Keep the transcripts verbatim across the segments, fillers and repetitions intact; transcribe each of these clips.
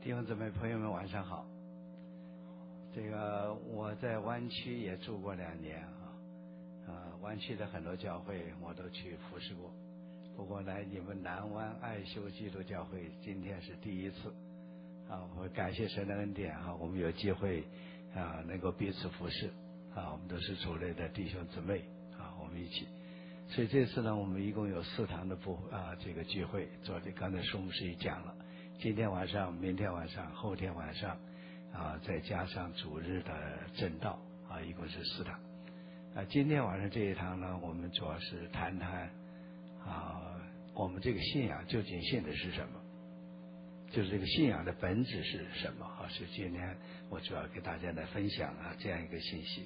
弟兄姊妹朋友们晚上好。这个我在湾区也住过两年啊，呃，湾区的很多教会我都去服侍过，不过来你们南湾爱修基督教会今天是第一次啊，我感谢神的恩典啊，我们有机会啊能够彼此服侍啊，我们都是主内的弟兄姊妹啊，我们一起。所以这次呢，我们一共有四堂的布啊这个聚会，昨天刚才苏牧师也讲了。今天晚上、明天晚上、后天晚上，啊，再加上主日的正道，啊，一共是四堂。啊，今天晚上这一堂呢，我们主要是谈谈啊，我们这个信仰究竟信的是什么？就是这个信仰的本质是什么？啊，是今天我主要给大家来分享啊这样一个信息。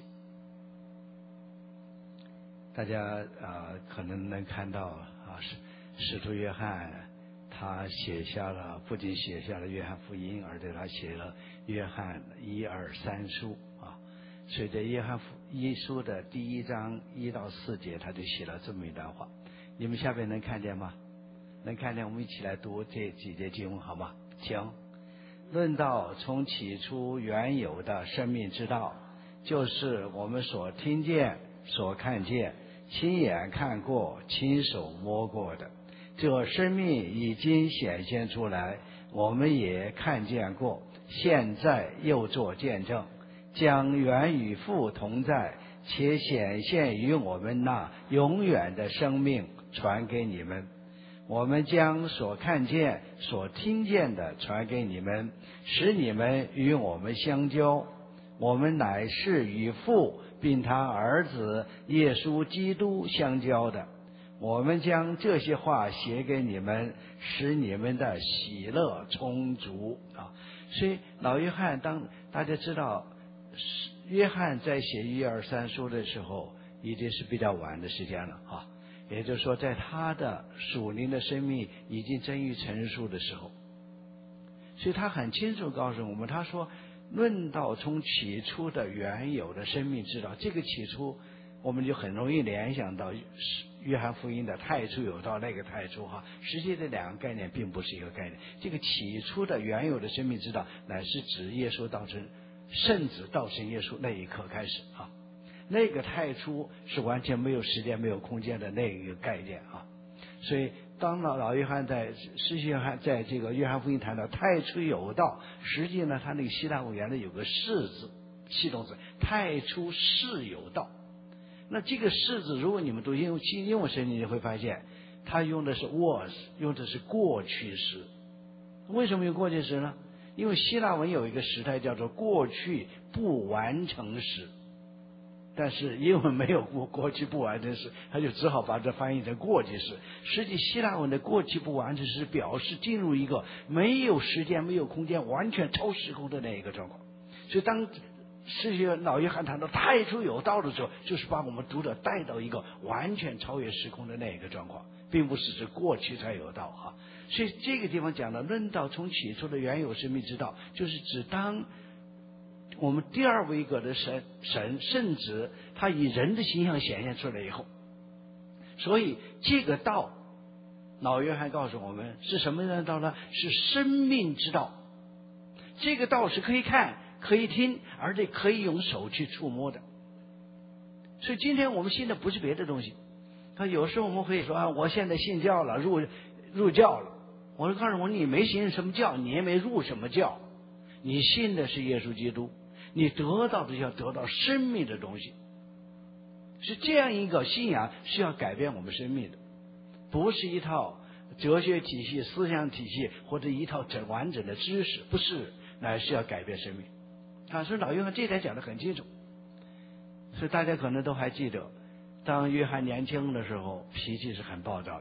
大家啊，可能能看到啊，使使徒约翰。他写下了，不仅写下了约翰福音，而且他写了约翰一二三书啊。所以在约翰一书的第一章一到四节，他就写了这么一段话。你们下边能看见吗？能看见？我们一起来读这几节经文好吗？请。论到从起初原有的生命之道，就是我们所听见、所看见、亲眼看过、亲手摸过的。这生命已经显现出来，我们也看见过，现在又做见证，将原与父同在，且显现于我们那永远的生命传给你们。我们将所看见、所听见的传给你们，使你们与我们相交。我们乃是与父并他儿子耶稣基督相交的。我们将这些话写给你们，使你们的喜乐充足啊！所以老约翰，当大家知道，约翰在写一二三书的时候，已经是比较晚的时间了啊。也就是说，在他的属灵的生命已经臻于成熟的时候，所以他很清楚告诉我们，他说：“论到从起初的原有的生命之道，这个起初，我们就很容易联想到。”约翰福音的太初有道，那个太初哈，实际这两个概念并不是一个概念。这个起初的原有的生命之道，乃是指耶稣道成圣子道成耶稣那一刻开始啊。那个太初是完全没有时间、没有空间的那一个概念啊。所以当老老约翰在施洗约翰在这个约翰福音谈到太初有道，实际呢，他那个希腊文原来有个是字，系动词，太初是有道。那这个是字，如果你们读英文英文圣经，你会发现，它用的是 was， 用的是过去时。为什么用过去时呢？因为希腊文有一个时态叫做过去不完成时，但是英文没有过过去不完成时，他就只好把这翻译成过去时。实际希腊文的过去不完成时，表示进入一个没有时间、没有空间、完全超时空的那一个状况。所以当世界老约翰谈到太初有道的时候，就是把我们读者带到一个完全超越时空的那一个状况，并不是指过去才有道啊。所以这个地方讲的论道从起初的原有生命之道，就是指当我们第二位格的神神圣子，他以人的形象显现出来以后，所以这个道，老约翰告诉我们是什么样的道呢？是生命之道。这个道是可以看。可以听，而且可以用手去触摸的。所以今天我们信的不是别的东西。他有时候我们会说啊，我现在信教了，入入教了。我就告诉我，你没信什么教，你也没入什么教，你信的是耶稣基督，你得到的要得到生命的东西。是这样一个信仰是要改变我们生命的，不是一套哲学体系、思想体系或者一套整完整的知识，不是，乃是要改变生命。啊，所以老约翰这一点讲得很清楚，所以大家可能都还记得，当约翰年轻的时候，脾气是很暴躁的。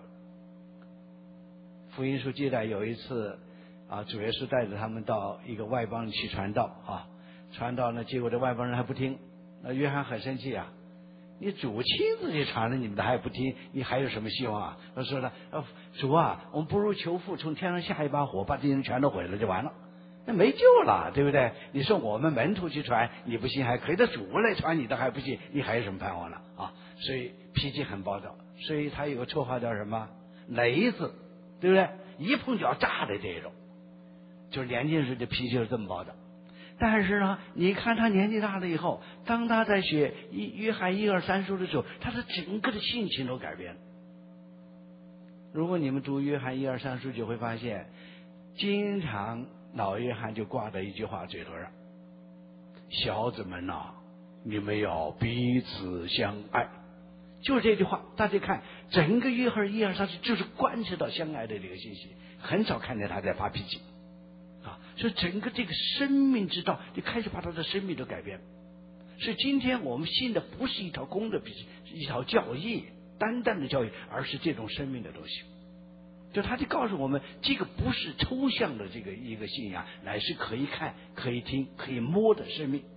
福音书记载有一次，啊，主耶稣带着他们到一个外邦去传道啊，传道呢，结果这外邦人还不听，那约翰很生气啊，你主亲自去传了，你们的还不听，你还有什么希望啊？他说呢，主啊，我们不如求父从天上下一把火，把这些人全都毁了就完了。那没救了，对不对？你说我们门徒去传，你不信还可以；的主来传，你都还不信，你还有什么盼望了啊？所以脾气很暴躁，所以他有个绰号叫什么？雷子，对不对？一碰就要炸的这种。 就是年轻时的脾气就是这么暴的。但是呢，你看他年纪大了以后，当他在学一约翰一二三书的时候，他的整个的性情都改变了。如果你们读约翰一二三书，就会发现，经常老约翰就挂着一句话嘴头上：小子们呐、啊，你们要彼此相爱。就是这句话，大家看整个约翰一二三书就是关系到相爱的这个信息，很少看见他在发脾气啊。所以整个这个生命之道就开始把他的生命都改变了。所以今天我们信的不是一条公的一条教义，单单的教育，而是这种生命的东西。就他就告诉我们，这个不是抽象的这个一个信仰，乃是可以看、可以听、可以摸的生命。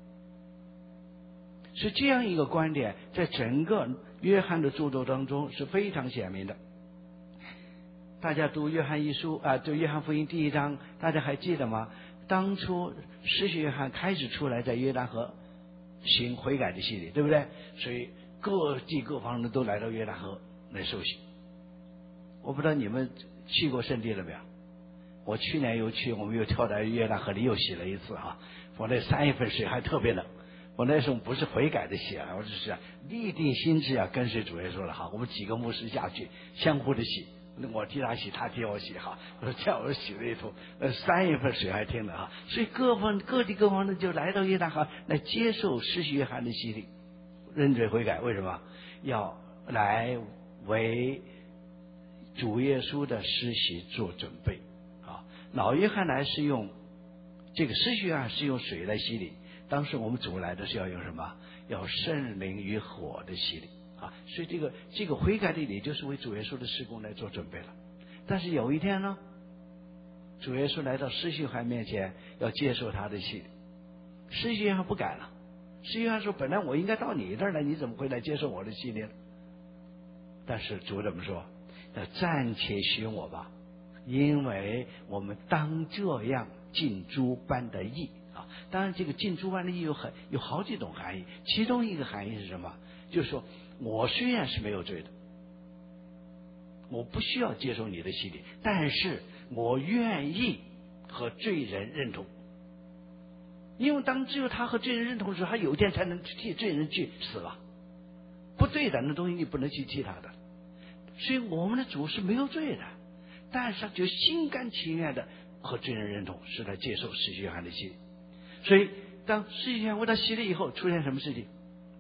是这样一个观点，在整个约翰的著作当中是非常显明的。大家读约翰一书啊，读约翰福音第一章，大家还记得吗？当初施洗约翰开始出来，在约旦河行悔改的洗礼，对不对？所以各地各方的都来到约旦河来受洗。我不知道你们去过圣地了没有？我去年又去，我们又跳在约旦河里又洗了一次啊。我那三月份水还特别冷。我那时候不是悔改的洗啊，我只是立定心志啊，跟随主耶稣了哈。我们几个牧师下去相互的洗，我替他洗，他替我洗哈。我说这样我洗了一头，呃，三月份水还挺冷哈。所以各方各地各方的就来到约旦河来接受施洗约翰的洗礼，认罪悔改。为什么？要来为主耶稣的施洗做准备啊。老约翰来是用这个施洗约翰是用水来洗礼。当时我们主来的是要用什么？要圣灵与火的洗礼啊！所以这个这个悔改的礼就是为主耶稣的事工来做准备了。但是有一天呢，主耶稣来到施洗约翰面前，要接受他的洗礼。施洗约翰不敢了，施洗约翰说：“本来我应该到你这儿来，你怎么会来接受我的洗礼呢？”但是主怎么说？要暂且许我吧，因为我们当这样尽诸般的义。啊，当然，这个尽诸般的义有很有好几种含义，其中一个含义是什么？就是说我虽然是没有罪的，我不需要接受你的洗礼，但是我愿意和罪人认同，因为当只有他和罪人认同的时候，他有一天才能替罪人去死了。不对等的东西你不能去替他的，所以我们的主是没有罪的，但是他就心甘情愿的和罪人认同，是来接受施洗约翰的洗礼。所以当施洗约翰为他洗礼以后，出现什么事情？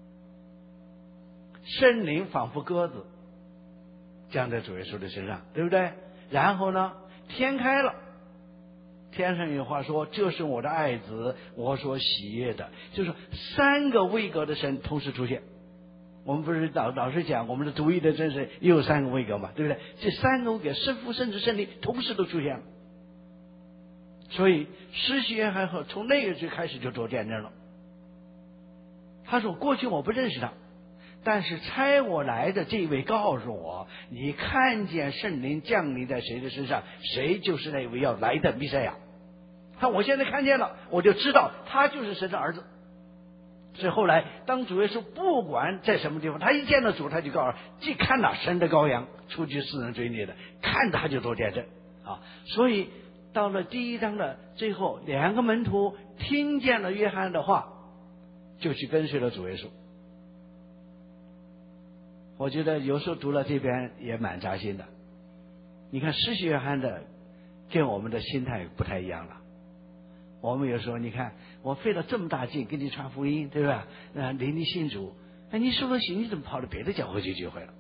圣灵仿佛鸽子降在主耶稣的身上，对不对？然后呢，天开了，天上有话说：“这是我的爱子，我所喜悦的。”就是说三个位格的神同时出现。我们不是老老是讲我们的独一的真神也有三个位格嘛，对不对？这三个位格，圣父、圣子、圣灵同时都出现了。所以施洗约翰后从那个就开始就做见证了。他说：“过去我不认识他，但是差我来的这位告诉我，你看见圣灵降临在谁的身上，谁就是那位要来的弥赛亚。他我现在看见了，我就知道他就是神的儿子。”所以后来当主耶稣不管在什么地方，他一见到主，他就告诉既看到神的羔羊出去世人罪孽的，看着他就做见证啊。所以到了第一章的最后，两个门徒听见了约翰的话，就去跟随了主耶稣。我觉得有时候读了这边也蛮扎心的。你看施洗约翰的跟我们的心态不太一样了。我们有时候你看我费了这么大劲给你传福音，对吧？那领你信主，那你受了洗，你怎么跑到别的教会去聚会了？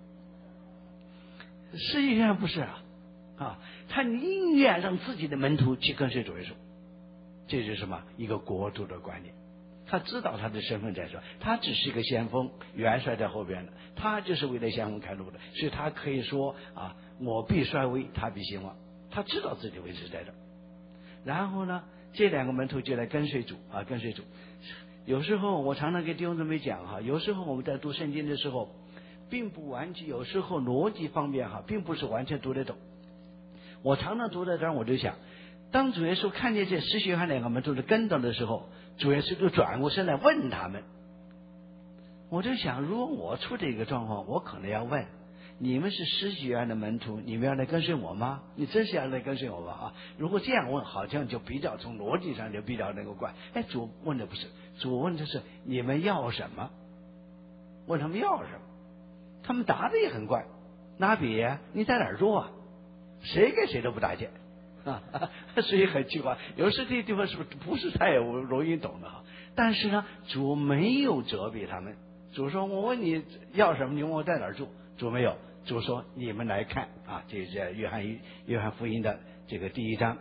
施洗约翰不是啊，啊，他宁愿让自己的门徒去跟随主耶稣，这就是什么？一个国度的观念。他知道他的身份在这，他只是一个先锋，元帅在后边的，他就是为了先锋开路的，所以他可以说啊，我必衰微，他必兴旺。他知道自己位置在这。然后呢，这两个门徒就来跟随主啊，跟随主。有时候我常常给弟兄姊妹讲哈，有时候我们在读圣经的时候，并不完全，有时候逻辑方面哈，并不是完全读得懂。我常常读到这儿，我就想，当主耶稣看见这施洗约翰两个门徒的跟头的时候，主耶稣就转过身来问他们。我就想，如果我出这个状况，我可能要问你们是施洗约翰的门徒，你们要来跟随我吗？你真是要来跟随我吗？啊，如果这样问，好像就比较从逻辑上就比较能够怪。哎，主问的不是，主问的是你们要什么？问他们要什么？他们答的也很怪。拿比呀，你在哪儿住啊？谁跟谁都不搭见啊，所以很奇怪。有时这些地方是不是不是太容易懂的哈？但是呢，主没有责备他们。主说：“我问你要什么？你问我在哪儿住？”主没有。主说：“你们来看啊，这是约翰约翰福音的这个第一章，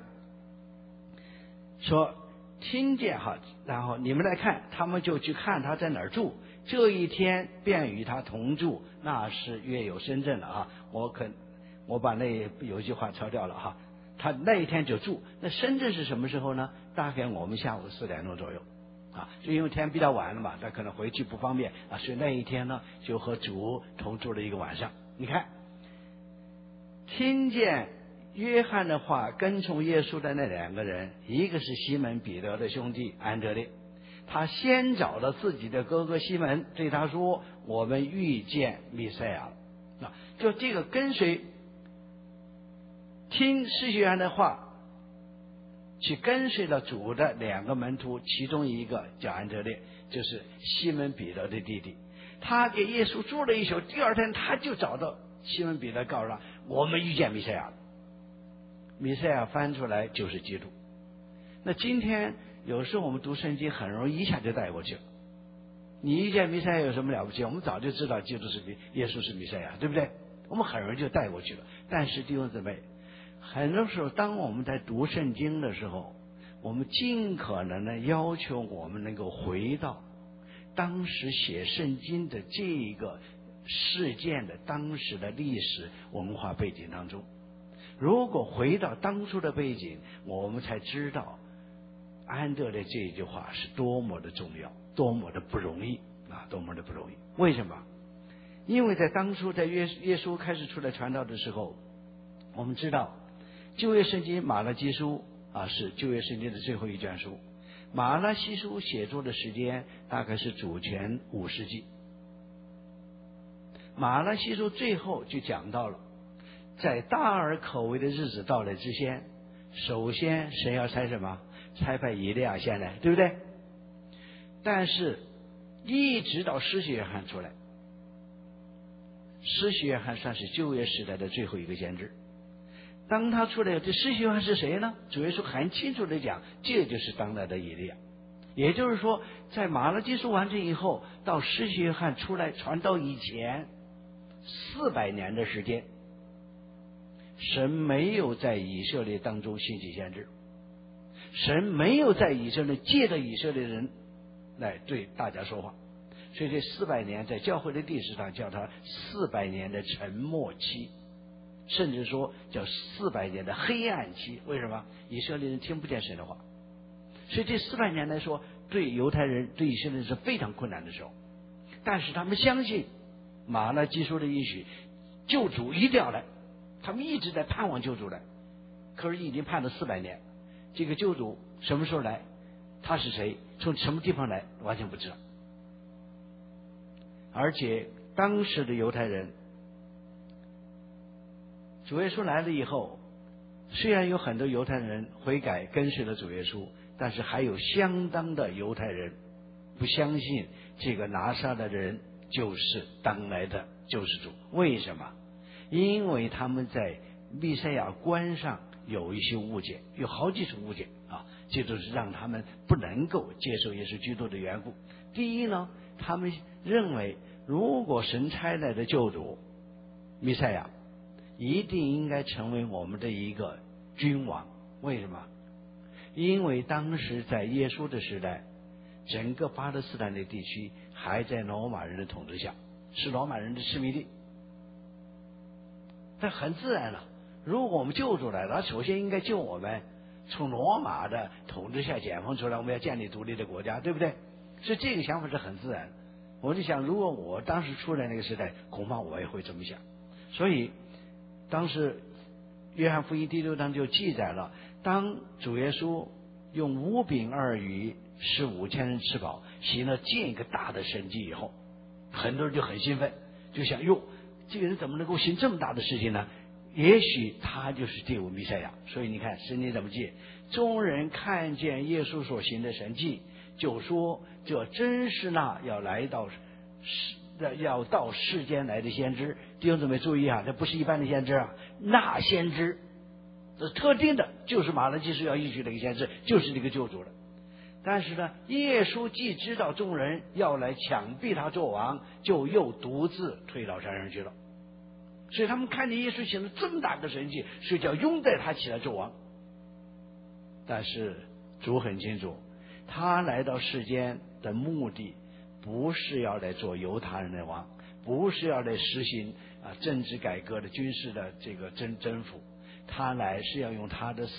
说听见哈，然后你们来看，他们就去看他在哪儿住。这一天便与他同住，那是约有深圳了啊。我可我把那有一句话抄掉了哈。他那一天就住。那深圳是什么时候呢？大概我们下午四点钟左右。”啊，就因为天比较晚了嘛，他可能回去不方便啊，所以那一天呢，就和主同住了一个晚上。你看，听见约翰的话，跟从耶稣的那两个人，一个是西门彼得的兄弟安德烈，他先找了自己的哥哥西门，对他说：“我们遇见弥赛亚了。”啊，就这个跟随听施洗约翰的话。去跟随了主的两个门徒，其中一个叫安德烈，就是西门彼得的弟弟。他给耶稣住了一宿，第二天他就找到西门彼得，告诉他：“我们遇见弥赛亚了。”弥赛亚翻出来就是基督。那今天有时候我们读圣经很容易一下就带过去了。你遇见弥赛亚有什么了不起？我们早就知道基督是耶稣是弥赛亚，对不对？我们很容易就带过去了。但是弟兄姊妹，很多时候，当我们在读圣经的时候，我们尽可能的要求我们能够回到当时写圣经的这个事件的当时的历史文化背景当中。如果回到当初的背景，我们才知道安德烈这一句话是多么的重要，多么的不容易啊，多么的不容易。为什么？因为在当初在耶耶稣开始出来传道的时候，我们知道旧约圣经马拉基书啊是旧约圣经的最后一卷书，马拉基书写作的时间大概是主前五世纪。马拉基书最后就讲到了，在大而可畏的日子到来之前，首先神要差什么？差派以利亚先来，对不对？但是一直到施洗约翰出来，施洗约翰算是旧约时代的最后一个先知。当他出来，这施洗约翰是谁呢？主耶稣很清楚的讲，这就是当代的以利亚。也就是说，在马拉基书完成以后，到施洗约翰出来传道以前四百年的时间，神没有在以色列当中兴起先知，神没有在以色列借着以色列人来对大家说话，所以这四百年在教会的历史上叫它四百年的沉默期，甚至说叫四百年的黑暗期。为什么？以色列人听不见神的话，所以这四百年来说，对犹太人对以色列人是非常困难的时候。但是他们相信马拉基书的应许，救主一定要来，他们一直在盼望救主来。可是已经盼了四百年，这个救主什么时候来？他是谁？从什么地方来？完全不知道。而且当时的犹太人，主耶稣来了以后，虽然有很多犹太人悔改跟随了主耶稣，但是还有相当的犹太人不相信这个拿撒勒的人就是当来的救世主。为什么？因为他们在弥赛亚观上有一些误解，有好几种误解啊，这就是让他们不能够接受耶稣基督的缘故。第一呢，他们认为如果神差来的救主弥赛亚一定应该成为我们的一个君王。为什么？因为当时在耶稣的时代，整个巴勒斯坦的地区还在罗马人的统治下，是罗马人的殖民地。但很自然了，如果我们救主来了，首先应该救我们从罗马的统治下解放出来，我们要建立独立的国家，对不对？所以这个想法是很自然。我就想，如果我当时出来那个时代，恐怕我也会这么想。所以当时约翰福音第六章就记载了，当主耶稣用五饼二鱼使五千人吃饱，行了这个大的神迹以后，很多人就很兴奋，就想哟， 这个人怎么能够行这么大的事情呢？也许他就是这位弥赛亚。所以你看圣经怎么记，众人看见耶稣所行的神迹，就说这真是那要来到世要到世间来的先知。弟兄姊妹注意啊，这不是一般的先知啊，那先知这特定的就是马拉基书要应许的一个先知，就是这个救主了。但是呢，耶稣既知道众人要来抢逼他做王，就又独自退到山上去了。所以他们看见耶稣行了这么大的神迹，所以就要拥戴他起来做王。但是主很清楚，他来到世间的目的不是要来做犹太人的王，不是要来实行啊政治改革的军事的这个征征服，他来是要用他的死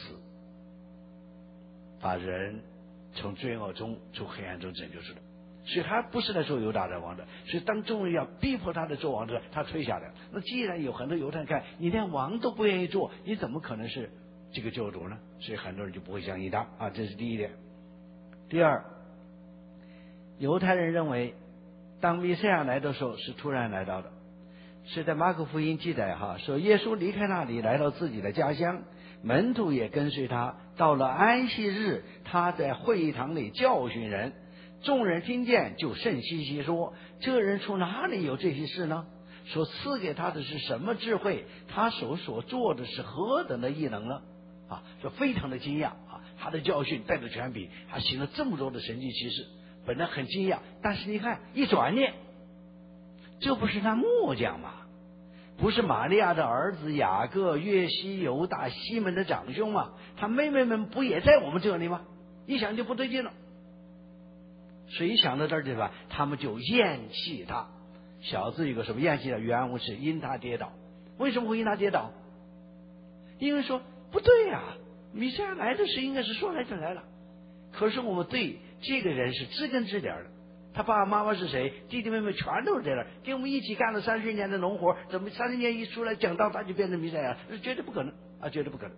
把人从罪恶中从黑暗中拯救出来。所以他不是来做犹大人王的。所以当众人要逼迫他的做王的时候，他退下来。那既然有很多犹太人看你连王都不愿意做，你怎么可能是这个救主呢？所以很多人就不会相信他啊，这是第一点。第二，犹太人认为当弥赛亚来的时候是突然来到的。是在马可福音记载哈，说耶稣离开那里来到自己的家乡，门徒也跟随他。到了安息日，他在会议堂里教训人，众人听见就甚稀奇，说这人从哪里有这些事呢？所赐给他的是什么智慧？他手所做的是何等的异能呢？啊，就非常的惊讶啊！他的教训带着权柄，他行了这么多的神迹奇事，本来很惊讶，但是你看一转念，这不是他末将吗？不是玛利亚的儿子雅各、约西、犹大、西门的长兄吗？他妹妹们不也在我们这里吗？一想就不对劲了。所以想到这儿对吧，他们就厌弃他。小字有个什么厌弃的？原文是因他跌倒。为什么会因他跌倒？因为说不对呀、啊，弥赛亚来的是应该是说来就来了。可是我们对这个人是知根知底的。他爸爸妈妈是谁？弟弟妹妹全都是在那儿，跟我们一起干了三十年的农活，怎么三十年一出来讲道他就变成弥赛亚？绝对不可能啊，绝对不可能。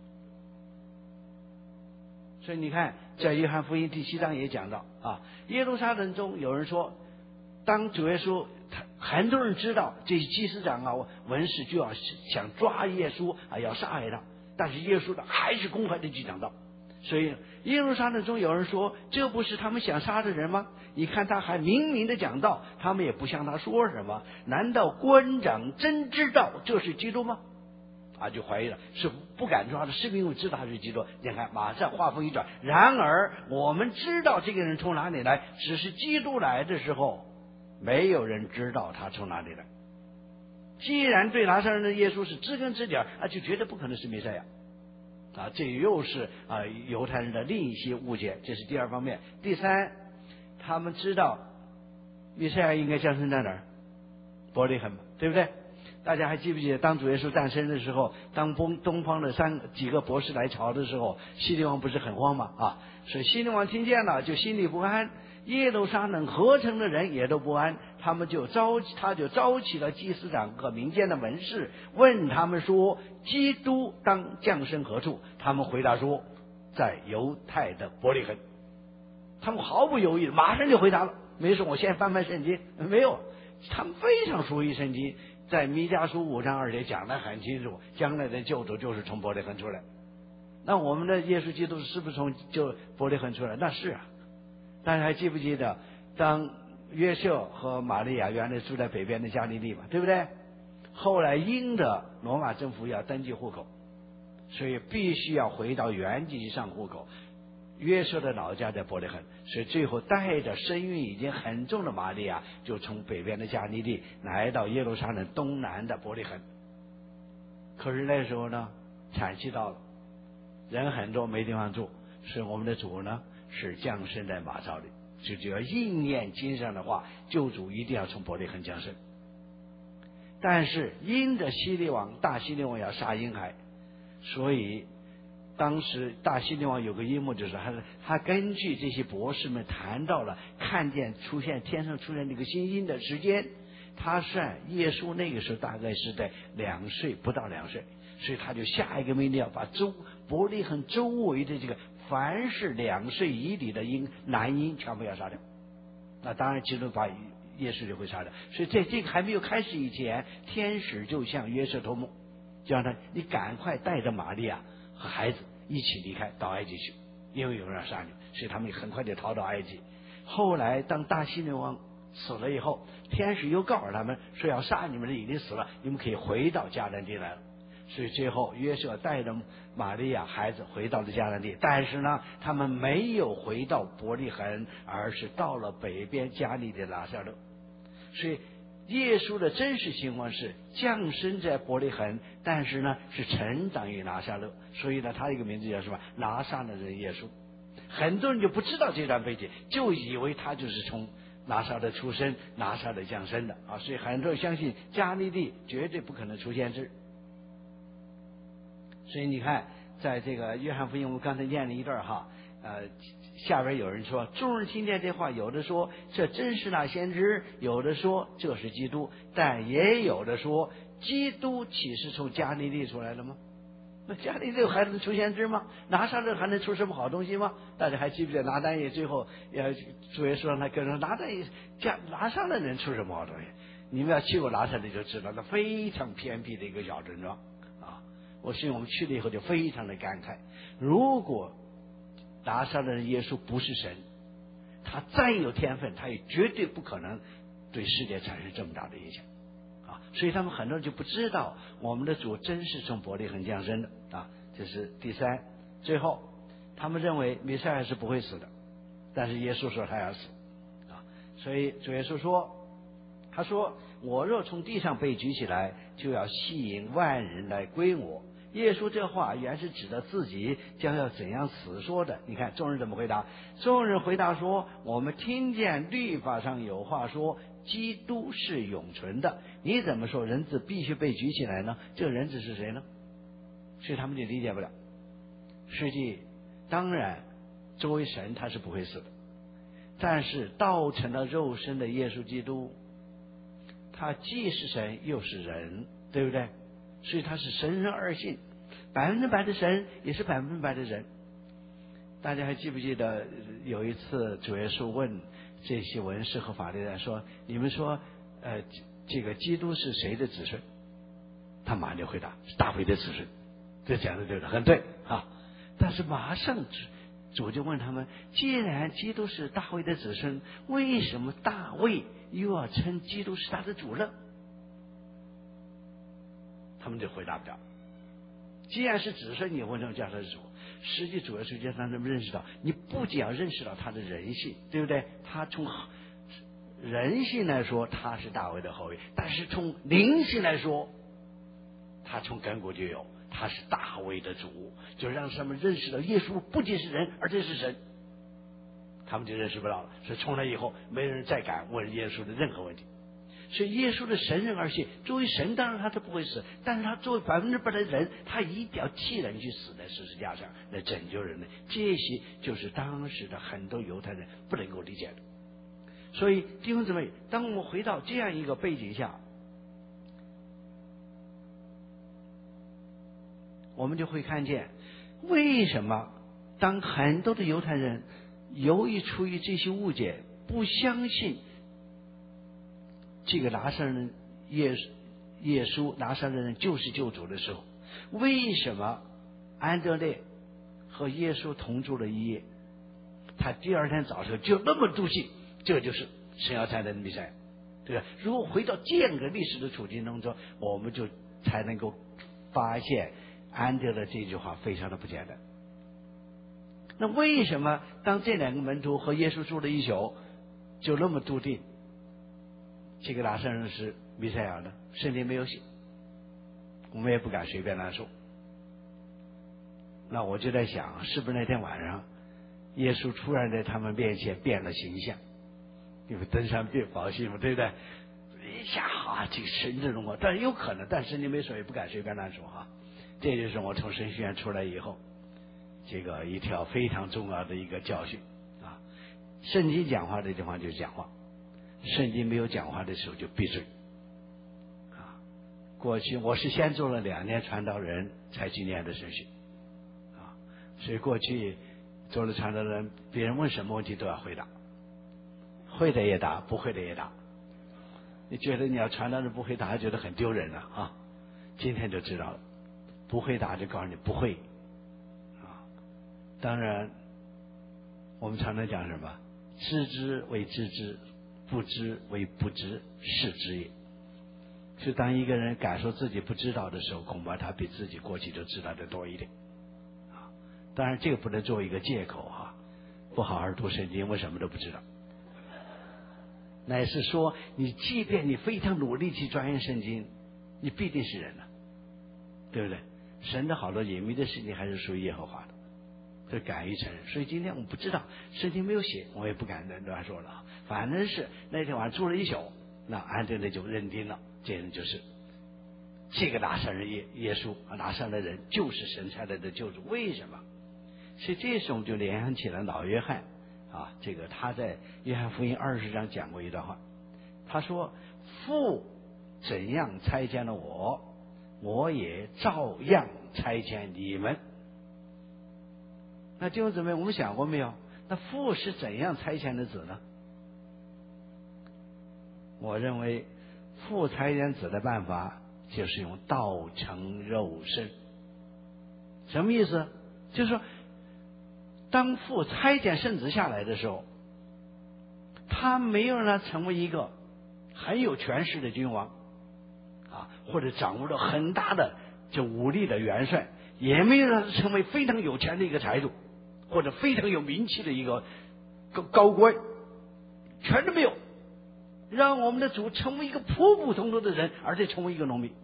所以你看，在约翰福音第七章也讲到啊，耶路撒冷中有人说，当主耶稣，很多人知道这些祭司长啊、文士就要想抓耶稣啊，要杀害他，但是耶稣呢还是公开的去讲道。所以耶路撒冷中有人说，这不是他们想杀的人吗？你看他还明明的讲道，他们也不向他说什么。难道官长真知道这是基督吗？啊，就怀疑了，是不敢抓的，是因为知道他是基督。你看，马上话锋一转，然而我们知道这个人从哪里来，只是基督来的时候，没有人知道他从哪里来。既然对拿撒勒人的耶稣是知根知底，啊，就绝对不可能是弥赛亚。啊，这又是啊犹太人的另一些误解，这是第二方面。第三，他们知道弥赛亚应该降生在哪儿？伯利恒，对不对？大家还记不记得，当主耶稣诞生的时候，当东东方的三几个博士来朝的时候，希律王不是很慌吗？啊，所以希律王听见了，就心里不安。耶路撒冷合成的人也都不安，他们就招他就招起了祭司长和民间的文士，问他们说：基督当降生何处？他们回答说：在犹太的伯利恒。他们毫不犹豫，马上就回答了。没说我先翻翻圣经，没有，他们非常熟悉圣经，在弥迦书五章二节讲得很清楚，将来的救主就是从伯利恒出来。那我们的耶稣基督是不是从就伯利恒出来？那是啊。大家还记不记得，当约瑟和玛利亚原来住在北边的加利利嘛，对不对？后来因着罗马政府要登记户口，所以必须要回到原籍去上户口。约瑟的老家在伯利恒，所以最后带着身孕已经很重的玛利亚，就从北边的加利利来到耶路撒冷东南的伯利恒。可是那时候呢，产期到了，人很多没地方住，所以我们的主呢是降生在马槽里，就只要应验经上的话，救主一定要从伯利恒降生。但是因着希律王大希律王要杀婴孩，所以当时大希律王有个阴谋，就是他他根据这些博士们谈到了看见出现天上出现这个星星的时间，他算耶稣那个时候大概是在两岁不到两岁，所以他就下一个命令要把周伯利恒周围的这个凡是两岁以里的婴男婴全部要杀掉。那当然基督把耶稣就会杀掉。所以在这个还没有开始以前，天使就向约瑟托梦，就让他你赶快带着玛利亚和孩子一起离开到埃及去，因为有人要杀你。所以他们很快就逃到埃及。后来当大希律王死了以后，天使又告诉他们说要杀你们的已经死了，你们可以回到迦南地来了。所以最后约瑟带着玛利亚孩子回到了迦南地，但是呢他们没有回到伯利恒，而是到了北边加利利的拿撒勒。所以耶稣的真实情况是降生在伯利恒，但是呢是成长于拿撒勒，所以呢他一个名字叫什么？拿撒勒人耶稣。很多人就不知道这段背景，就以为他就是从拿撒勒出生，拿撒勒降生的啊，所以很多人相信加利利绝对不可能出先知。所以你看，在这个约翰福音，我们刚才念了一段哈，呃，下边有人说，众人听见这话，有的说这真是那先知，有的说这是基督，但也有的说，基督岂是从加利利出来的吗？那加利利还能出先知吗？拿撒勒还能出什么好东西吗？大家还记不记得拿但业最后呃主耶稣让他跟着拿但业，加拿撒勒能出什么好东西？你们要去过拿撒勒就知道，那非常偏僻的一个小村庄啊。我信我们去了以后就非常的感慨，如果拿撒勒的耶稣不是神，他再有天分，他也绝对不可能对世界产生这么大的影响啊！所以他们很多人就不知道我们的主真是从伯利恒降生的啊！这是第三。最后他们认为弥赛亚是不会死的，但是耶稣说他要死啊！所以主耶稣说，他说我若从地上被举起来，就要吸引万人来归我。耶稣这话原是指的自己将要怎样死说的。你看众人怎么回答？众人回答说，我们听见律法上有话说基督是永存的，你怎么说人子必须被举起来呢？这个人子是谁呢？所以他们就理解不了。实际当然作为神他是不会死的，但是道成了肉身的耶稣基督，他既是神又是人，对不对？所以他是神人二性，百分之百的神也是百分之百的人。大家还记不记得有一次主耶稣问这些文士和法利赛人说，你们说呃这个基督是谁的子孙？他马上就回答，是大卫的子孙。这讲的对的，很对啊。但是马上主就问他们，既然基督是大卫的子孙，为什么大卫又要称基督是他的主呢？他们就回答不了。既然是子孙，你为什么叫他是主？实际主要是让他们认识到，你不仅要认识到他的人性，对不对？他从人性来说他是大卫的后裔，但是从灵性来说，他从亘古就有，他是大卫的主，就让他们认识到耶稣不仅是人，而且是神。他们就认识不到了，所以从那以后没人再敢问耶稣的任何问题。所以耶稣的神人而性，作为神当然他是不会死，但是他作为百分之百的人，他一定要替人去死在十字架上来拯救人类。这些就是当时的很多犹太人不能够理解的。所以弟兄姊妹，当我们回到这样一个背景下，我们就会看见为什么当很多的犹太人由于出于这些误解，不相信这个拿撒勒人耶耶稣拿撒勒人就是救主的时候，为什么安德烈和耶稣同住了一夜，他第二天早上就那么笃信这就是神要差来的弥赛亚，对吧？如果回到这样个历史的处境当中，我们就才能够发现安德烈这句话非常的不简单。那为什么当这两个门徒和耶稣住了一宿就那么笃定这个拿撒勒人是弥赛亚呢？圣经没有写，我们也不敢随便乱说。那我就在想，是不是那天晚上耶稣突然在他们面前变了形象，因为登山变宝训嘛，对不对？一下啊，这个神的荣光，但是有可能，但圣经没说，也不敢随便乱说哈。这就是我从神学院出来以后，这个一条非常重要的一个教训啊。圣经讲话的地方就是讲话，圣经没有讲话的时候就闭嘴啊。过去我是先做了两年传道人，才去念的神学啊，所以过去做了传道人，别人问什么问题都要回答，会的也答，不会的也答你觉得你要传道人不会答，觉得很丢人了啊。今天就知道了，不会答就告诉你不会啊。当然，我们常常讲什么？知之为知之，不知为不知，是知也。所以当一个人感受自己不知道的时候，恐怕他比自己过去就知道的多一点啊。当然，这个不能作为一个借口哈，不好好读圣经，我什么都不知道。乃是说，你即便你非常努力去钻研圣经，你必定是人了，对不对？神的好多隐秘的事情还是属于耶和华的，这敢于承认。所以今天我不知道圣经没有写，我也不敢乱说了。反正是那天晚上住了一宿，那安德烈就认定了，这人就是这个拿撒勒耶耶稣，拿撒勒人就是神差来的救主。为什么？所以这时候我们就联想起了老约翰啊，这个他在约翰福音二十章讲过一段话，他说：“父怎样差遣了我，我也照样差遣你们。”那弟兄姊妹，我们想过没有？那父是怎样差遣的子呢？我认为父差遣子的办法就是用道成肉身。什么意思？就是说，当父差遣圣子下来的时候，他没有让他成为一个很有权势的君王啊，或者掌握了很大的就武力的元帅，也没有让他成为非常有钱的一个财主，或者非常有名气的一个高高官，全都没有。让我们的主成为一个普普通通的人，而且成为一个农民。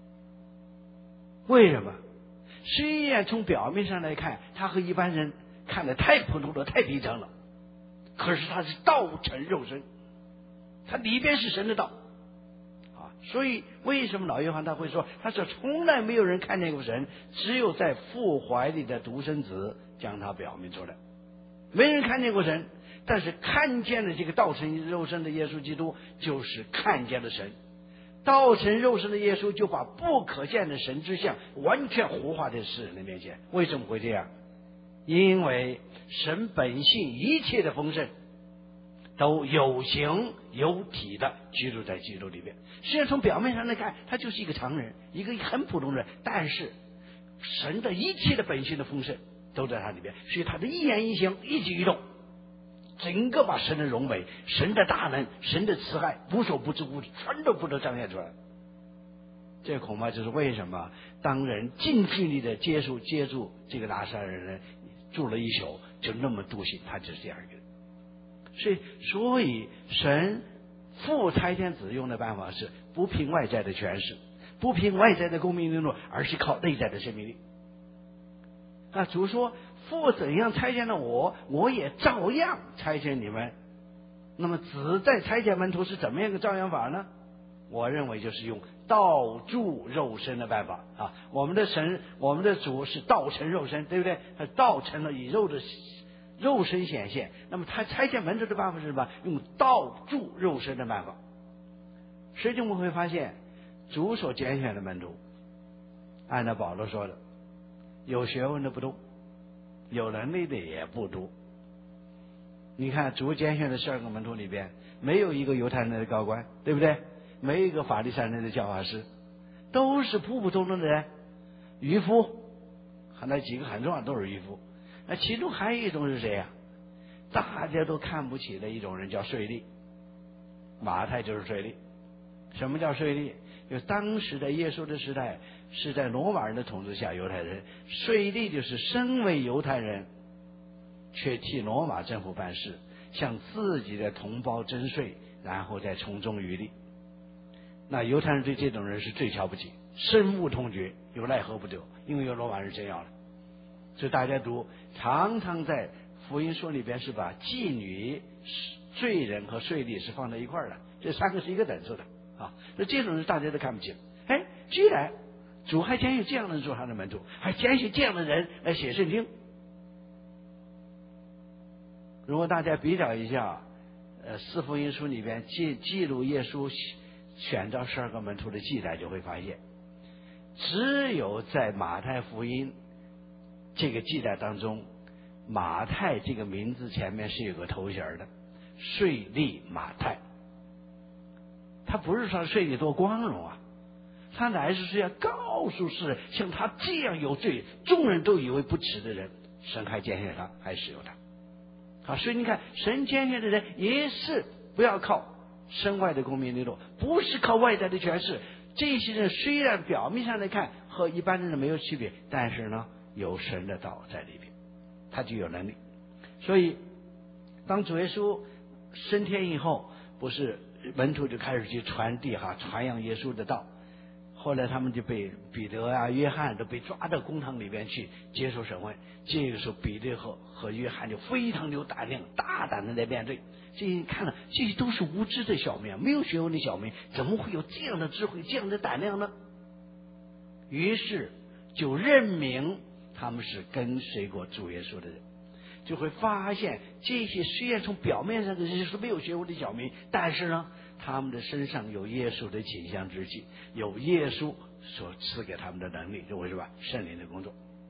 为什么？虽然从表面上来看，他和一般人看得太普通了，太低层了，可是他是道成肉身，他里边是神的道啊。所以为什么老约翰他会说，他说从来没有人看见过神，只有在父怀里的独生子将他表明出来，没人看见过神。但是看见了这个道成肉身的耶稣基督，就是看见了神。道成肉身的耶稣就把不可见的神之相完全活化在世人的面前。为什么会这样？因为神本性一切的丰盛都有形有体的居住在基督里面。实际上从表面上来看，他就是一个常人，一个很普通人，但是神的一切的本性的丰盛都在他里面，所以他的一言一行一举一动，整个把神的荣美、神的大能、神的慈爱无所不知无全都不都彰显出来。这恐怕就是为什么当人近距离的接触接触这个拿撒勒人住了一宿就那么笃信他就是这样一个人。所以所以神父差遣子用的办法是不凭外在的权势，不凭外在的公民力，而是靠内在的生命力。那主说父怎样差遣了我，我也照样差遣你们。那么子在差遣门徒是怎么样一个照样法呢？我认为就是用道铸肉身的办法啊。我们的神，我们的主是道成肉身，对不对？他道成了以肉的肉身显现。那么他差遣门徒的办法是什么？用道铸肉身的办法。所以我们会发现，主所拣选的门徒，按照保罗说的，有学问的不多，有能力的也不多。你看主拣选的十二个门徒里边，没有一个犹太人的高官，对不对？没有一个法利赛人的教法师，都是普普通通的人，渔夫，那几个很重要都是渔夫。那其中还有一种是谁呀、啊？大家都看不起的一种人叫税吏，马太就是税吏。什么叫税吏？就当时的耶稣的时代是在罗马人的统治下，犹太人税吏就是身为犹太人却替罗马政府办事，向自己的同胞征税，然后再从中渔利。那犹太人对这种人是最瞧不起，深恶痛绝，有奈何不得，因为有罗马人真要了。所以大家读常常在福音书里边是把妓女、罪人和税吏是放在一块儿的，这三个是一个等次的啊。那这种人大家都看不起。哎，居然主还拣选这样的人做他的门徒，还拣选这样的人来写圣经。如果大家比较一下，呃，四福音书里边记记录耶稣选召十二个门徒的记载，就会发现，只有在马太福音这个记载当中，马太这个名字前面是有个头衔的，税吏马太。 他不是说睡得多光荣啊，他乃是是要告诉世人，像他这样有罪，众人都以为不耻的人，神还拣选他，还使用他。好，所以你看，神拣选的人也是不要靠身外的功名利禄，不是靠外在的权势。这些人虽然表面上来看和一般人没有区别，但是呢，有神的道在里边，他就有能力。所以，当主耶稣升天以后，不是门徒就开始去传递哈传扬耶稣的道。后来他们就被彼得啊、约翰都被抓到公堂里边去接受审问。这个时候，彼得和和约翰就非常有胆量，大胆的来面对。这些看了，这些都是无知的小民，没有学问的小民，怎么会有这样的智慧、这样的胆量呢？于是就任命他们是跟随过主耶稣的人，就会发现这些虽然从表面上的人是没有学问的小民，但是呢，他们的身上有耶稣的倾向之气，有耶稣所赐给他们的能力，认为是吧？圣灵的工作。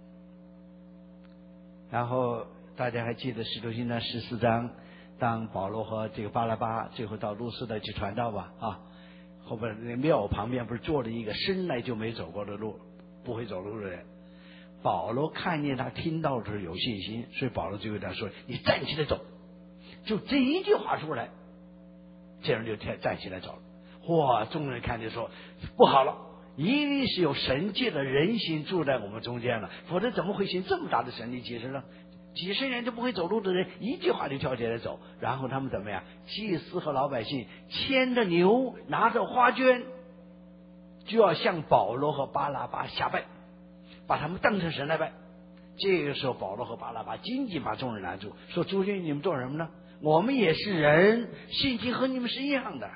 然后大家还记得使徒行传十四章，当保罗和这个巴拉巴最后到路斯德去传道吧啊，后边那庙旁边不是坐着一个生来就没走过的路、不会走路的人。保罗看见他听到的时候有信心，所以保罗就对他说：“你站起来走。”就这一句话出来，这人就站起来走了。哇！众人看见说：“不好了，一定是有神界的人形住在我们中间了，否则怎么会行这么大的神力奇事呢？几十年都不会走路的人，一句话就跳起来走。然后他们怎么样？祭司和老百姓牵着牛，拿着花圈，就要向保罗和巴拉巴下拜，把他们当成神来拜。这个时候，保罗和巴拉巴紧紧把众人拦住，说：“诸君，你们做什么呢？我们也是人，性情和你们是一样的，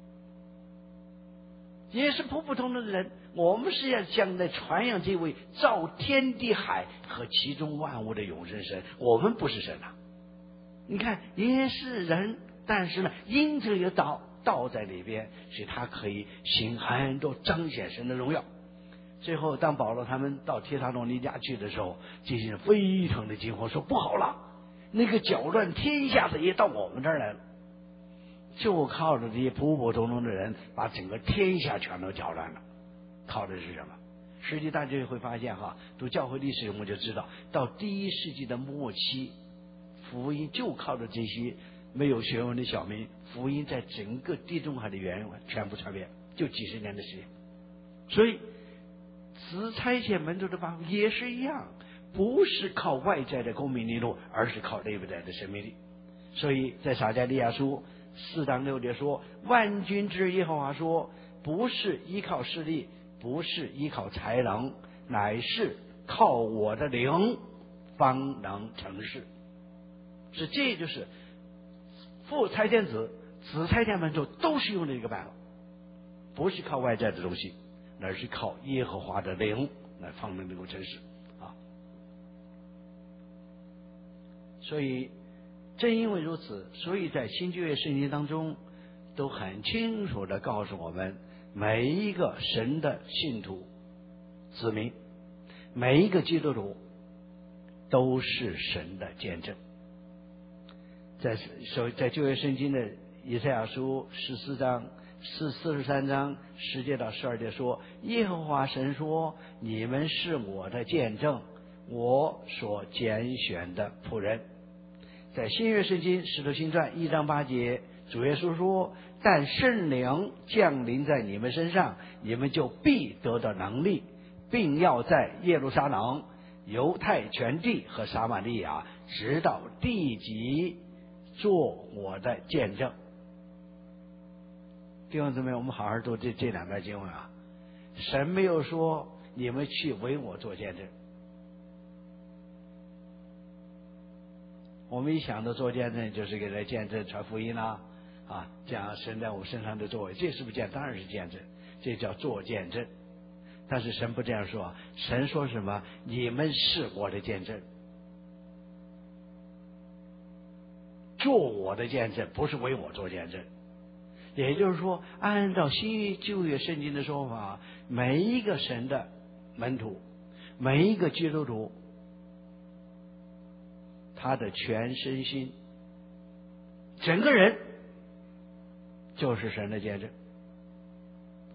也是普普通通的人。我们是要将来传扬这位造天地海和其中万物的永生神，我们不是神啊！你看，也是人，但是呢，因着有道道在里边，所以他可以行很多彰显神的荣耀。”最后，当保罗他们到帖撒罗尼迦去的时候，这些人非常的惊慌，说：“不好了，那个搅乱天下的也到我们这儿来了。”就靠着这些普普通通的人，把整个天下全都搅乱了。靠的是什么？实际大家会发现哈，读教会历史我们就知道，到第一世纪的末期，福音就靠着这些没有学问的小民，福音在整个地中海的原全部传遍，就几十年的时间。所以此差遣门徒的方法也是一样，不是靠外在的功名利禄，而是靠内在的生命力。所以在撒迦利亚书四章六节说：“万军之耶和华说，不是依靠势力，不是依靠才能，乃是靠我的灵，方能成事。”是，这就是父差遣子，子差遣门徒，都是用的一个办法，不是靠外在的东西，而是靠耶和华的灵来方能能够成事啊。所以正因为如此，所以在新旧约圣经当中都很清楚的告诉我们，每一个神的信徒子民，每一个基督徒都是神的见证。在在旧约圣经的以赛亚书十四章四四十三章十节到十二节说：“耶和华神说，你们是我的见证，我所拣选的仆人。”在新约圣经使徒行传一章八节，主耶稣说：“但圣灵降临在你们身上，你们就必得到能力，并要在耶路撒冷、犹太全地和撒玛利亚，直到地极，做我的见证。”弟兄姊妹，我们好好读这这两段经文啊！神没有说你们去为我做见证。我们一想到做见证，就是给人见证传福音啦、啊，啊，讲神在我们身上的作为，这是不是见？当然是见证，这叫做见证。但是神不这样说，神说什么？你们是我的见证，做我的见证，不是为我做见证。也就是说，按照新约旧约圣经的说法，每一个神的门徒，每一个基督徒，他的全身心，整个人就是神的见证。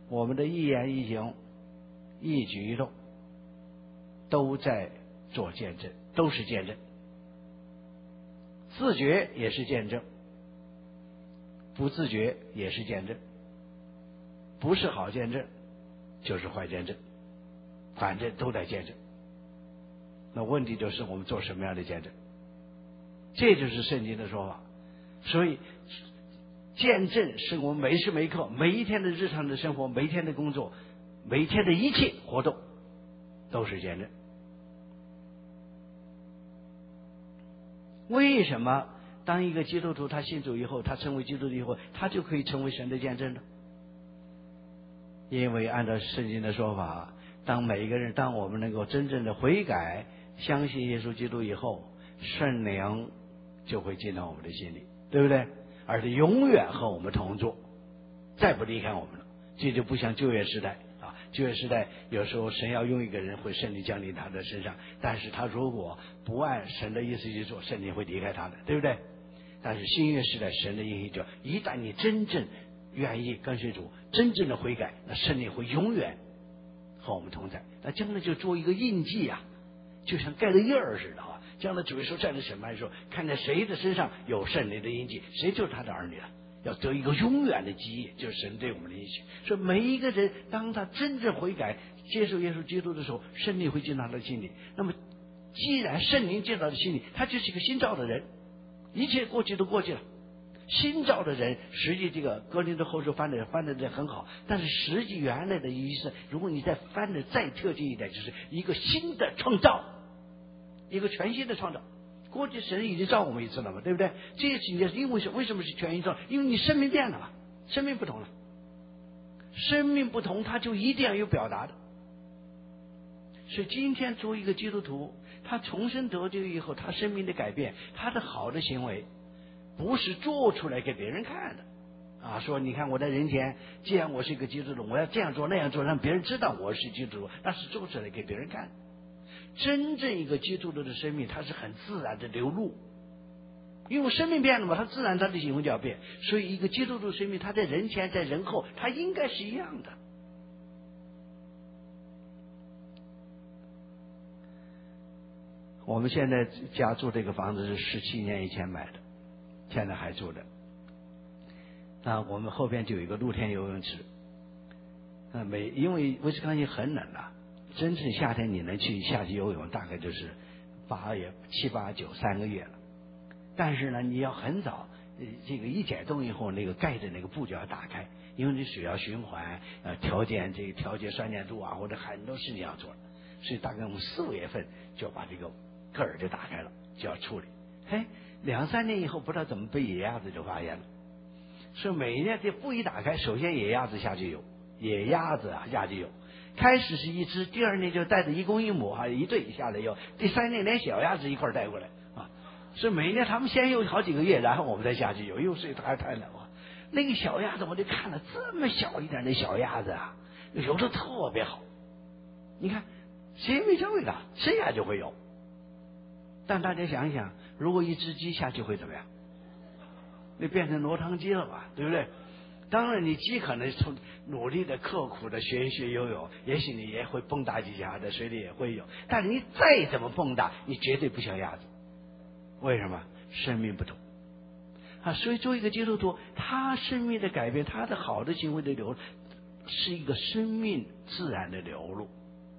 我们的一言一行、一举一动，都在做见证，都是见证。自觉也是见证，不自觉也是见证，不是好见证就是坏见证，反正都在见证。那问题就是我们做什么样的见证，这就是圣经的说法。所以见证是我们每时每刻、每一天的日常的生活、每一天的工作、每一天的一切活动都是见证。为什么当一个基督徒他信主以后，他成为基督徒以后，他就可以成为神的见证呢？因为按照圣经的说法，当每一个人，当我们能够真正的悔改，相信耶稣基督以后，圣灵就会进到我们的心里，对不对？而且永远和我们同住，再不离开我们了。这就不像旧约时代啊，旧约时代有时候神要用一个人，会圣灵降临他的身上，但是他如果不按神的意思去做，圣灵会离开他的，对不对？但是新约时代神的应许就，一旦你真正愿意跟随主，真正的悔改，那圣灵会永远和我们同在。那将来就做一个印记啊，就像盖了印儿似的啊。将来主耶稣站在审判的时候，看见谁的身上有圣灵的印记，谁就是他的儿女了。要得一个永远的基业，就是神对我们的应许。所以每一个人，当他真正悔改、接受耶稣基督的时候，圣灵会进到他的心里。那么，既然圣灵进到他的心里，他就是一个新造的人，一切过去都过去了。新造的人，实际这个哥林多后书翻的翻的这很好，但是实际原来的意思，如果你再翻的再特进一点，就是一个新的创造，一个全新的创造。过去神已经造我们一次了嘛，对不对？这一次你因为是为什么是全新造？因为你生命变了嘛，生命不同了，生命不同，他就一定要有表达的。所以今天作为一个基督徒，他重生得救以后，他生命的改变，他的好的行为，不是做出来给别人看的啊！说你看我在人前，既然我是一个基督徒，我要这样做那样做，让别人知道我是基督徒，那是做出来给别人看。真正一个基督徒的生命，它是很自然的流露，因为生命变了嘛，他自然他的行为就要变。所以一个基督徒生命，他在人前在人后，他应该是一样的。我们现在家住这个房子是十七年以前买的，现在还住着。那我们后边就有一个露天游泳池。那每因为威斯康星很冷啊，真正夏天你能去下去游泳，大概就是八月七八九三个月了。但是呢，你要很早，这个一解冻以后，那个盖的那个布就要打开，因为你水要循环，呃，调节这个调节酸碱度啊，或者很多事情要做，所以大概我们四五月份就把这个盖儿就打开了，就要处理。嘿，两三年以后，不知道怎么被野鸭子就发现了，所以每一年这布一打开，首先野鸭子下去游，野鸭子啊下去游。开始是一只，第二年就带着一公一母啊一对下来游，第三年连小鸭子一块带过来啊。所以每一年他们先游好几个月，然后我们再下去游，因为水太太冷啊。那个小鸭子我就看了，这么小一点的小鸭子啊，游得特别好。你看谁没教育它，生下就会游。但大家想一想，如果一只鸡下去会怎么样？那变成落汤鸡了吧，对不对？当然你鸡可能从努力的刻苦的学一学游泳，也许你也会蹦跶几下，在水里也会有，但是你再怎么蹦跶，你绝对不像鸭子。为什么？生命不同啊！所以作为一个基督徒，他生命的改变，他的好的行为的流露，是一个生命自然的流露。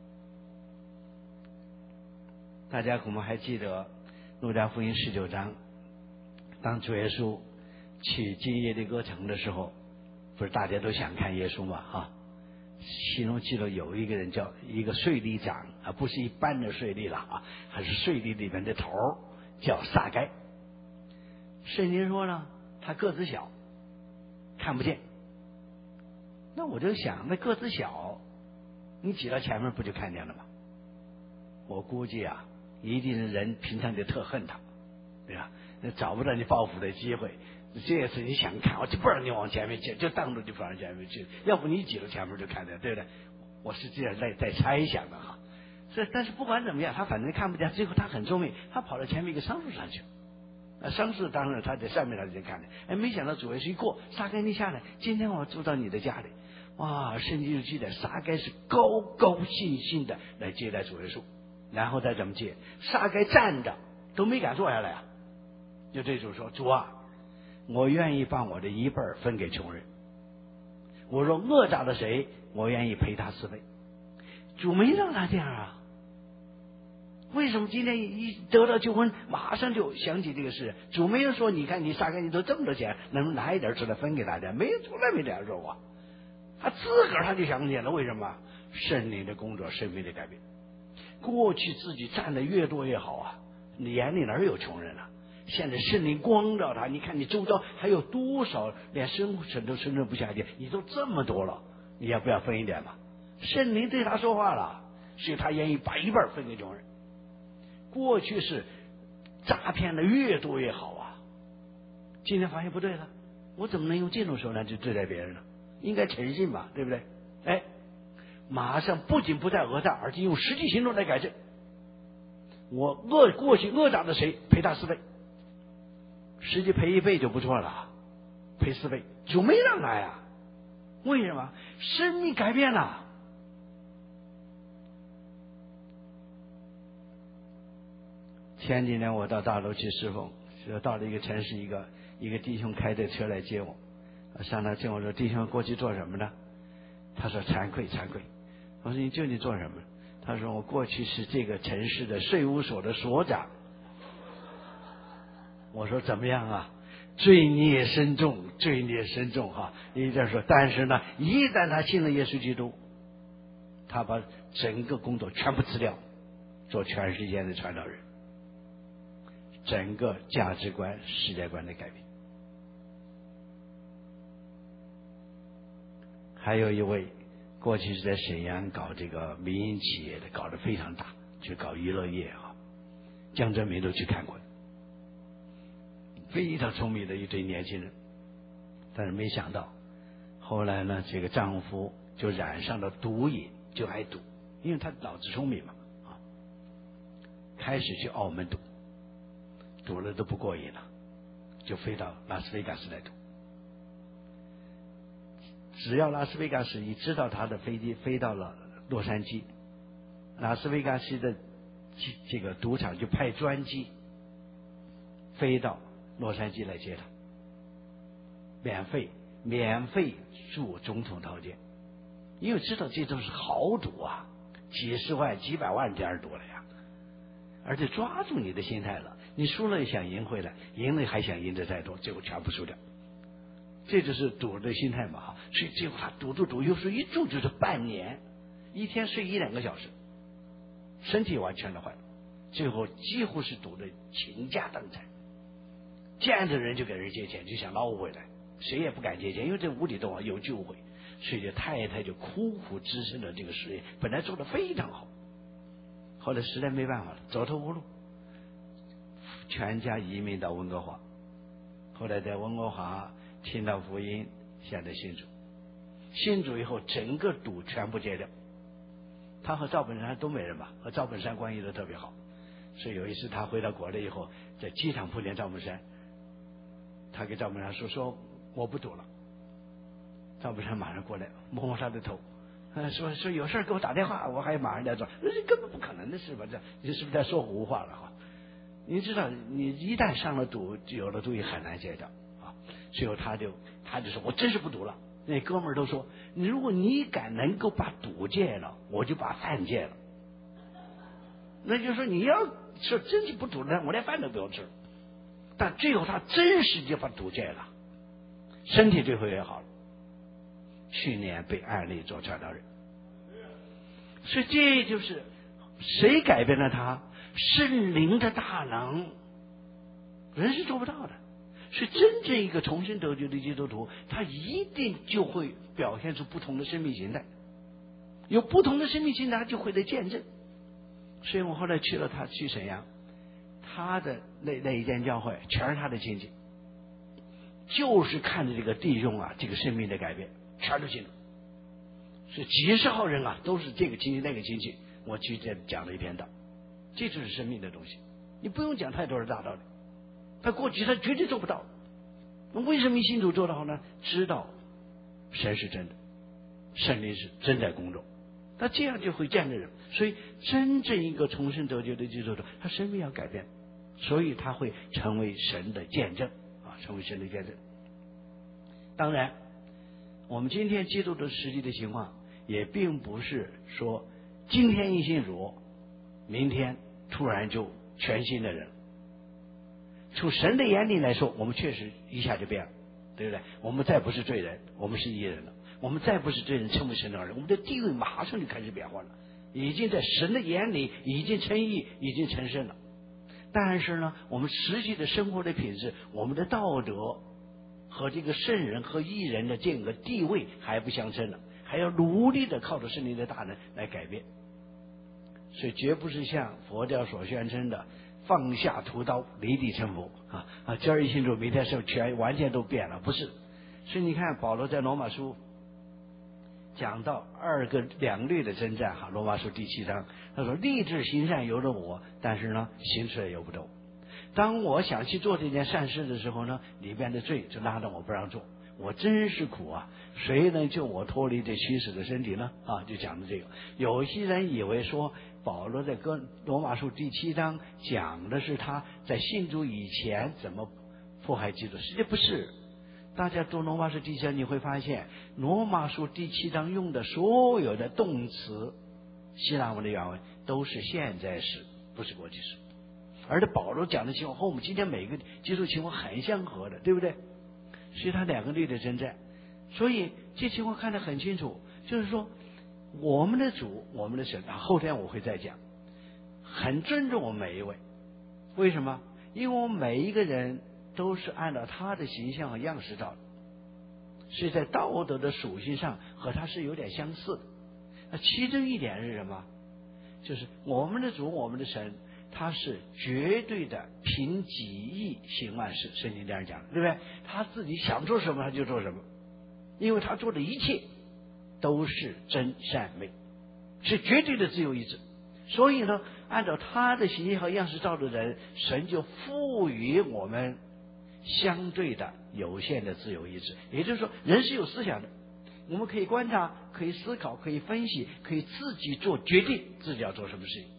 大家可能还记得路加福音十九章，当主耶稣去进耶利哥城的时候，不是大家都想看耶稣嘛啊？其中记得有一个人叫一个税吏长啊，不是一般的税吏了啊，还是税吏里面的头，叫撒该。圣经说呢，他个子小，看不见。那我就想，那个子小，你挤到前面不就看见了吗？我估计啊，一定是人平常就特恨他，对吧？那找不到你报复的机会。这次你想看，我就不让你往前面去，就当着就不让前面去，要不你挤到前面就看见，对不对？我是这样在在猜想的哈。所以，但是不管怎么样，他反正看不见。最后他很聪明，他跑到前面一个桑树上去。啊，桑树当然他在上面他就看见。哎，没想到主耶稣一过，撒该你下来，今天我住到你的家里。 哇，圣经就记载撒该是高高兴兴的来接待主耶稣，然后再怎么接？撒该站着都没敢坐下来啊，就这主说：“主啊，我愿意把我的一半分给穷人。我若讹诈了谁，我愿意赔他四倍。”主没让他这样啊。为什么今天一得到救恩，马上就想起这个事？主没有说：“你看你撒该你都这么多钱，能不能拿一点出来分给大家？”没有，从来没这样说过。他自个儿他就想起来了，为什么？圣灵的工作，生命的改变。过去自己占的越多越好啊，你眼里哪有穷人啊？现在圣灵光照他，你看你周遭还有多少连生存都生存不下去，你都这么多了，你要不要分一点嘛？圣灵对他说话了，所以他愿意把一半分给穷人。过去是诈骗的越多越好啊，今天发现不对了，我怎么能用这种手段去对待别人呢？应该诚信吧，对不对？哎，马上不仅不再讹诈，而且用实际行动来改正。我讹过去讹诈的谁，赔他四倍，实际赔一倍就不错了，赔四倍就没让他呀。为什么？生命改变了。前几年我到大陆去侍奉，就到了一个城市，一个一个弟兄开着车来接我，上来见我说：“弟兄，过去做什么呢？”他说：“惭愧，惭愧。”我说：“你究竟做什么？”他说：“我过去是这个城市的税务所的所长。”我说：“怎么样啊？罪孽深重，罪孽深重哈！”一直说，但是呢，一旦他信了耶稣基督，他把整个工作全部辞掉，做全世界的传道人。整个价值观、世界观的改变。还有一位过去是在沈阳搞这个民营企业的，搞得非常大，去搞娱乐业啊，江泽民都去看过，非常聪明的一对年轻人。但是没想到后来呢，这个丈夫就染上了毒瘾，就爱赌，因为他脑子聪明嘛啊，开始去澳门赌，赌了都不过瘾了，就飞到拉斯维加斯来赌。只要拉斯维加斯一知道他的飞机飞到了洛杉矶，拉斯维加斯的这个赌场就派专机飞到洛杉矶来接他，免费免费住总统套间，因为知道这都是豪赌啊，几十万几百万这样赌了呀，而且抓住你的心态了，你输了也想赢回来，赢了还想赢得再多，最后全部输掉。这就是赌的心态嘛，所以最后他赌赌赌，有时候一住就是半年，一天睡一两个小时，身体完全的坏了，最后几乎是赌的倾家荡产，见着人就给人借钱，就想捞回来，谁也不敢借钱，因为这无底洞啊，有机会，所以这太太就苦苦支撑着这个事业，本来做得非常好，后来实在没办法了，走投无路，全家移民到温哥华，后来在温哥华听到福音，现在信主，信主以后整个赌全部戒掉。他和赵本山东北人吧，和赵本山关系都特别好，所以有一次他回到国内以后，在机场碰见赵本山，他给赵本山说说我不赌了。赵本山马上过来摸摸他的头，呃、说说有事给我打电话，我还马上来做，那是根本不可能的事吧？这你是不是在说胡话了哈？你知道，你一旦上了赌，有了赌也很难戒掉。最后他就他就说我真是不赌了。那哥们儿都说，你如果你敢能够把赌戒了，我就把饭戒了。那就是说你要说真是不赌了，我连饭都不用吃。但最后他真是就把赌戒了，身体最后也好了。去年被安利做传道人，所以这就是谁改变了他？圣灵的大能，人是做不到的。所以真正一个重生得救的基督徒，他一定就会表现出不同的生命形态，有不同的生命形态，他就会来见证。所以我后来去了他去沈阳，他的那那一间教会全是他的亲戚，就是看着这个弟兄啊，这个生命的改变，全都信了。所以几十号人啊，都是这个亲戚那个亲戚，我去这讲了一篇道，这就是生命的东西，你不用讲太多的大道理。他过去他绝对做不到，那为什么信主做得好呢？知道神是真的， 圣灵是真在工作。那这样就会见证人。所以真正一个重生得救的基督徒，他生命要改变，所以他会成为神的见证啊，成为神的见证。当然我们今天基督的实际的情况也并不是说今天一信主，明天突然就全新的人。从神的眼里来说，我们确实一下就变了，对不对？我们再不是罪人，我们是义人了。我们再不是罪人，成为神的儿女，我们的地位马上就开始变化了，已经在神的眼里已经称义，已经成圣了。但是呢，我们实际的生活的品质，我们的道德和这个圣人和义人的这个地位还不相称呢，还要努力的靠着圣灵的大能来改变。所以绝不是像佛教所宣称的放下屠刀离地成佛啊啊！今儿一信主，明天是全完全都变了，不是。所以你看保罗在罗马书讲到二个两类的征战哈，罗马书第七章他说立志行善由着我，但是呢行出来由不得我。当我想去做这件善事的时候呢，里边的罪就拉着我不让做，我真是苦啊！谁能救我脱离这虚实的身体呢？啊，就讲的这个。有些人以为说保罗在哥罗马书第七章讲的是他在信主以前怎么迫害基督，实际不是。大家读罗马书第七章，你会发现罗马书第七章用的所有的动词，希腊文的原文都是现在时，不是过去时。而且保罗讲的情况和我们今天每个基督情况很相合的，对不对？所以他两个类的征战，所以这情况看得很清楚，就是说我们的主，我们的神，后天我会再讲，很尊重我们每一位。为什么？因为我们每一个人都是按照他的形象和样式造的，所以在道德的属性上和他是有点相似的。那其中一点是什么？就是我们的主，我们的神，他是绝对的凭己意行万事，圣经这样讲，对不对？他自己想做什么他就做什么，因为他做的一切都是真善美，是绝对的自由意志。所以呢，按照他的形象和样式造的人，神就赋予我们相对的有限的自由意志。也就是说，人是有思想的，我们可以观察，可以思考，可以分析，可以自己做决定，自己要做什么事情。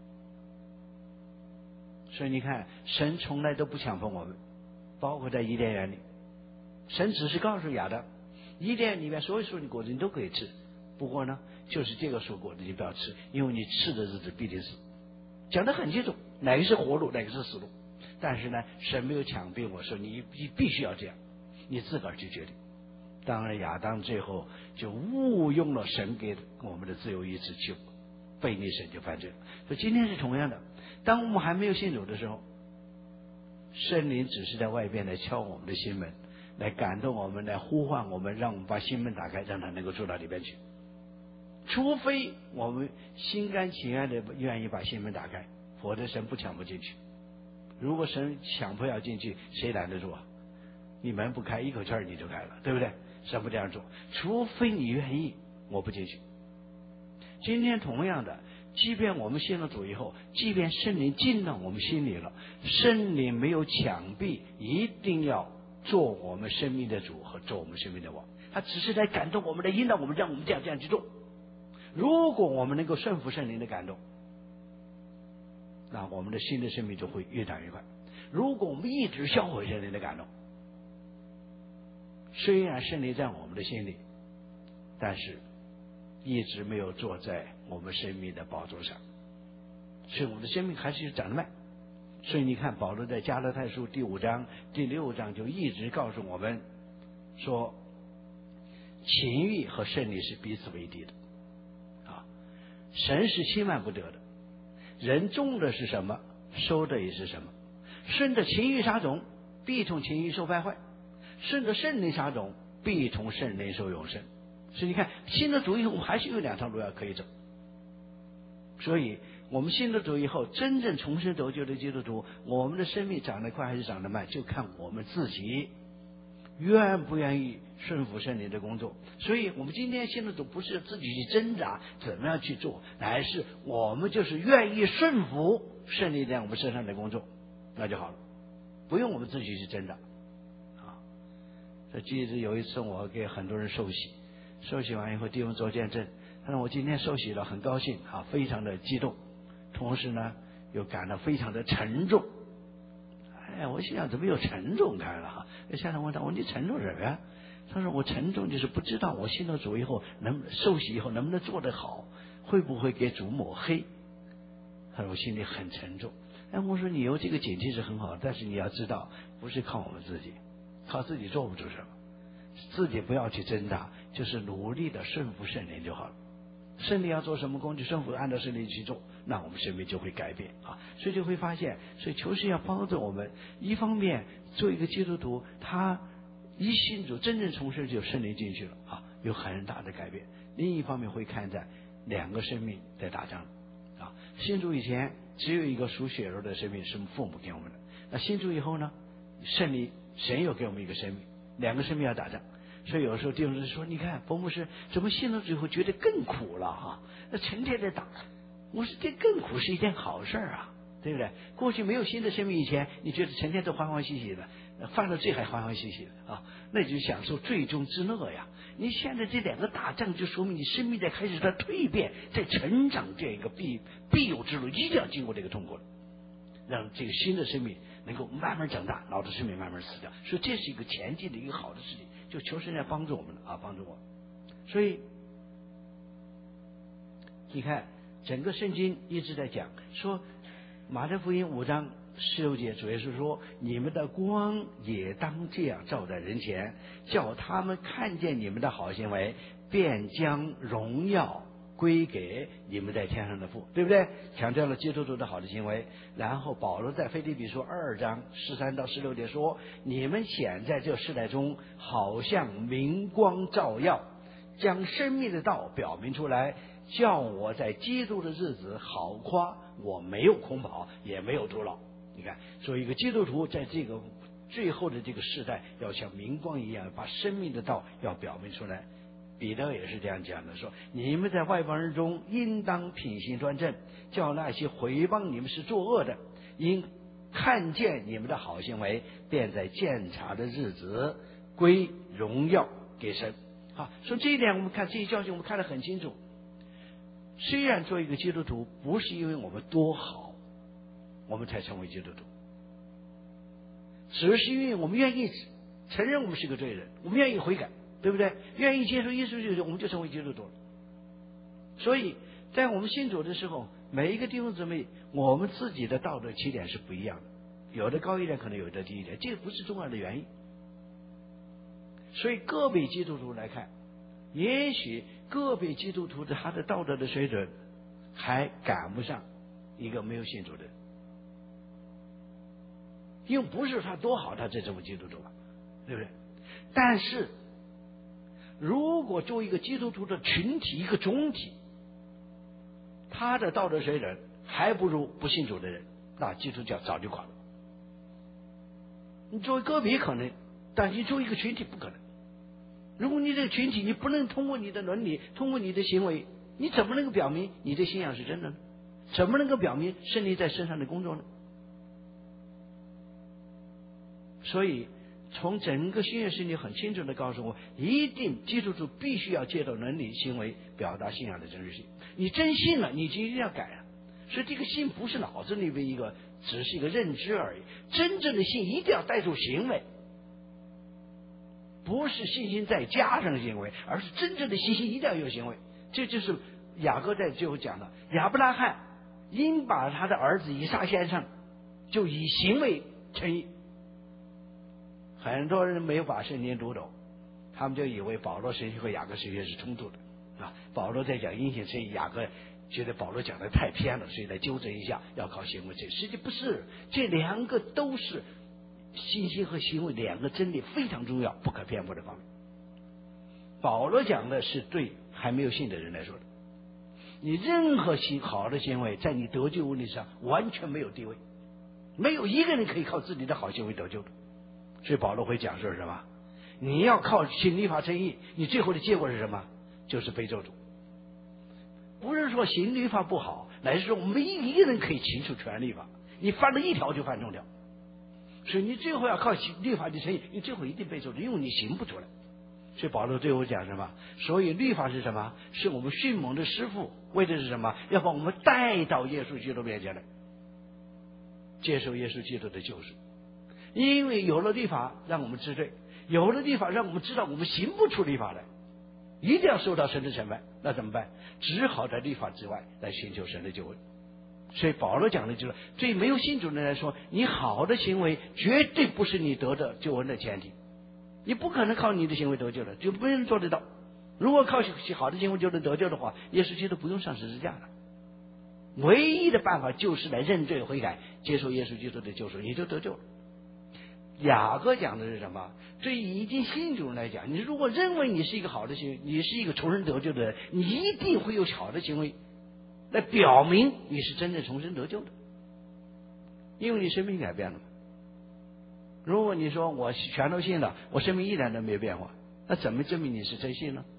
所以你看，神从来都不强迫我们，包括在伊甸园里，神只是告诉亚当，伊甸里面所有树的果子你都可以吃，不过呢，就是这个树果子你不要吃，因为你吃的日子必定死。讲得很清楚，哪个是活路，哪个是死路。但是呢，神没有强逼我说你你必须要这样，你自个儿去决定。当然亚当最后就误用了神给我们的自由意志，去背逆神，就犯罪了。所以今天是同样的，当我们还没有信主的时候，圣灵只是在外边来敲我们的心门，来感动我们，来呼唤我们，让我们把心门打开，让他能够住到里边去。除非我们心甘情愿的愿意把心门打开，否则神不强迫进去。如果神强迫要进去，谁拦得住啊？你门不开，一口气儿你就开了，对不对？神不这样做，除非你愿意，我不进去。今天同样的，即便我们信了主以后，即便圣灵进到我们心里了，圣灵没有强逼一定要做我们生命的主和做我们生命的王，他只是来感动我们，来引导我们，让我们这样这样去做。如果我们能够顺服圣灵的感动，那我们的新的生命就会越长越快。如果我们一直销毁圣灵的感动，虽然圣灵在我们的心里，但是一直没有坐在我们生命的宝座上，所以我们的生命还是长得慢。所以你看保罗在加拉太书第五章第六章就一直告诉我们说，情欲和圣灵是彼此为敌的啊，神是轻慢不得的，人种的是什么，收的也是什么。顺着情欲撒种，必从情欲受败坏；顺着圣灵撒种，必从圣灵受永生。所以你看，信了主以后，我们还是有两条路要可以走。所以我们信了主以后，真正重生得救的基督徒，我们的生命长得快还是长得慢，就看我们自己愿不愿意顺服圣灵的工作。所以我们今天信了主，不是自己去挣扎怎么样去做，乃是我们就是愿意顺服圣灵在我们身上的工作，那就好了，不用我们自己去挣扎啊。这记得有一次我给很多人受洗， 受洗完以后，弟兄做见证，他说我今天受洗了，很高兴啊，非常的激动，同时呢又感到非常的沉重。哎，我心想怎么有沉重感了哈？现在问他，我说你沉重什么呀？他说我沉重就是不知道我信了主以后，能受洗以后能不能做得好，会不会给主抹黑？他说我心里很沉重。哎，我说你有这个警惕是很好，但是你要知道，不是靠我们自己，靠自己做不出什么，自己不要去挣扎，就是努力的顺服圣灵就好了。圣灵要做什么工具，顺服按照圣灵去做，那我们生命就会改变啊。所以就会发现，所以求神要帮助我们，一方面做一个基督徒，他一信主真正重生就圣灵进去了啊，有很大的改变。另一方面会看在两个生命在打仗啊，信主以前只有一个属血肉的生命是父母给我们的，那信主以后呢，圣灵神又给我们一个生命，两个生命要打仗。所以有时候弟兄姊妹说，你看冯牧师怎么信了之后觉得更苦了哈、啊？那成天在打，我说这更苦是一件好事啊，对不对？过去没有新的生命以前，你觉得成天都欢欢喜喜的，犯了罪还欢欢喜喜的啊，那你就享受罪中之乐呀。你现在这两个打仗，就说明你生命在开始在蜕变，在成长这一个必必有之路，一定要经过这个痛苦，让这个新的生命能够慢慢长大，老的生命慢慢死掉。所以这是一个前进的一个好的事情，就求神来帮助我们啊，帮助我。所以你看，整个圣经一直在讲说，马太福音五章十六节，主耶稣说：“你们的光也当这样照在人前，叫他们看见你们的好行为，便将荣耀归给你们在天上的父。”对不对？强调了基督徒的好的行为。然后保罗在腓立比书二章十三到十六节说：“你们显在这世代中，好像明光照耀，将生命的道表明出来，叫我在基督的日子好夸，我没有空跑，也没有徒劳。”你看，作为一个基督徒，在这个最后的这个世代，要像明光一样，把生命的道要表明出来。彼得也是这样讲的，说：“你们在外邦人中，应当品行端正，叫那些毁谤你们是作恶的，因看见你们的好行为，便在鉴察的日子归荣耀给神。”好，所以这一点我们看这些教训，我们看得很清楚。虽然做一个基督徒，不是因为我们多好，我们才成为基督徒，只是因为我们愿意承认我们是个罪人，我们愿意悔改，对不对？愿意接受耶稣基督，我们就成为基督徒了。所以在我们信主的时候，每一个弟兄姊妹，我们自己的道德起点是不一样的，有的高一点，可能有的低一点，这个不是重要的原因。所以个别基督徒来看，也许个别基督徒的他的道德的水准还赶不上一个没有信主的人，因为不是他多好他才成为基督徒吧，对不对？但是如果作为一个基督徒的群体，一个总体，他的道德水准还不如不信主的人，那基督教早就垮了。你作为个别可能，但你作为一个群体不可能。如果你这个群体你不能通过你的伦理，通过你的行为，你怎么能够表明你的信仰是真的呢？怎么能够表明圣灵在身上的工作呢？所以从整个新约圣经很清楚的告诉我，一定基督徒必须要借着伦理行为表达信仰的真实性。你真信了，你就一定要改了。所以这个信不是脑子里面一个只是一个认知而已，真正的信一定要带出行为，不是信心再加上行为，而是真正的信心一定要有行为。这就是雅各在最后讲的，亚伯拉罕因把他的儿子以撒献上，就以行为称义。很多人没有把圣经读懂，他们就以为保罗神学和雅各神学是冲突的啊。保罗在讲因信称义，雅各觉得保罗讲的太偏了，所以来纠正一下，要靠行为。这实际不是，这两个都是信心和行为两个真理非常重要、不可偏颇的方面。保罗讲的是对还没有信的人来说的，你任何行好的行为，在你得救问题上完全没有地位，没有一个人可以靠自己的好行为得救的。所以保罗会讲说什么？你要靠行律法称义，你最后的结果是什么？就是被咒诅。不是说行律法不好，乃是说没一个人可以清除全律法，你犯了一条就犯中条。所以你最后要靠行律法去称义，你最后一定被咒诅，因为你行不出来。 所以保罗最后讲什么？所以律法是什么？是我们训蒙的师傅，为的是什么？要把我们带到耶稣基督面前来，接受耶稣基督的救赎。因为有了律法让我们知罪，有了律法让我们知道我们行不出律法来，一定要受到神的惩罚。那怎么办？只好在律法之外来寻求神的救恩。所以保罗讲的就是，对没有信主的人来说，你好的行为绝对不是你得的救恩的前提，你不可能靠你的行为得救的，就没人做得到。如果靠好的行为就能得救的话，耶稣基督不用上十字架了。唯一的办法就是来认罪悔改，接受耶稣基督的救赎，你就得救了。雅各讲的是什么？对已经信主人来讲，你如果认为你是一个好的行为，你是一个重生得救的人，你一定会有好的行为来表明你是真正重生得救的，因为你生命改变了嘛。如果你说我全都信了，我生命一点都没有变化，那怎么证明你是真信呢？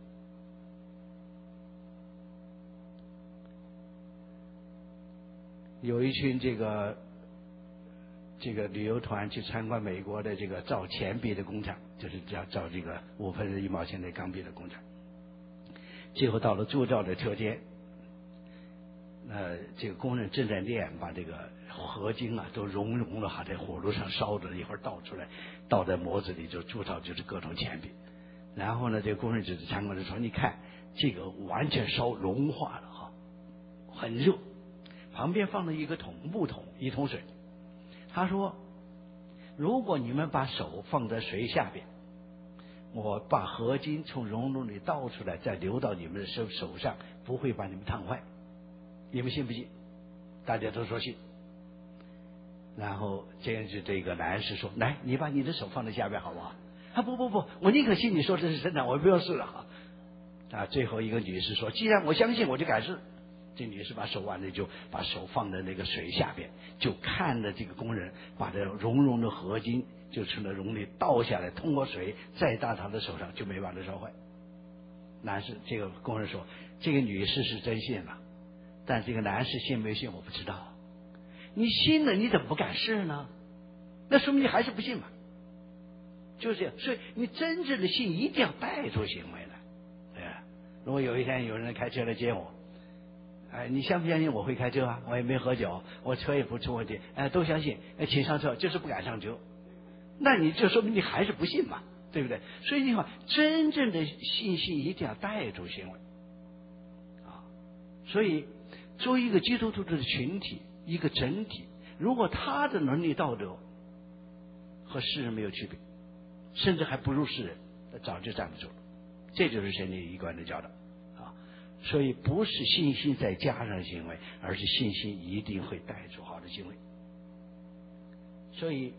有一群这个这个旅游团去参观美国的这个造钱币的工厂，就是造造这个五分之一毛钱的钢币的工厂。最后到了铸造的车间，呃，这个工人正在炼，把这个合金啊都熔融了，还在火炉上烧着，一会儿倒出来，倒在模子里就铸造就是各种钱币。然后呢，这个工人就是参观的说：“你看，这个完全烧融化了哈，很热。”旁边放了一个桶木桶，一桶水。他说：“如果你们把手放在水下边，我把合金从熔炉里倒出来，再流到你们的手手上，不会把你们烫坏。你们信不信？”大家都说信。然后这样就这个男士说：“来，你把你的手放在下边好不好？”啊，不不不，我宁可信你说这是真的，我不要试了哈。啊，最后一个女士说：“既然我相信，我就敢试。”这女士把手完了，就把手放在那个水下边，就看着这个工人把这熔融的合金就从那熔里倒下来，通过水再到他的手上，就没把它烧坏。男士这个工人说：“这个女士是真信了，但这个男士信没信我不知道。你信了，你怎么不敢试呢？那说明你还是不信嘛。”就是这样，所以你真正的信一定要带出行为来。对吧？如果有一天有人开车来接我，哎，你相不相信我会开车啊？我也没喝酒，我车也不出问题，哎，都相信，哎，请上车，就是不敢上车。那你就说明你还是不信嘛，对不对？所以你看，真正的信心一定要带出行为啊。所以，作为一个基督徒的群体，一个整体，如果他的能力道德和世人没有区别，甚至还不如世人，那早就站不住了。这就是神的一贯的教导。所以不是信心再加上行为，而是信心一定会带出好的行为。所以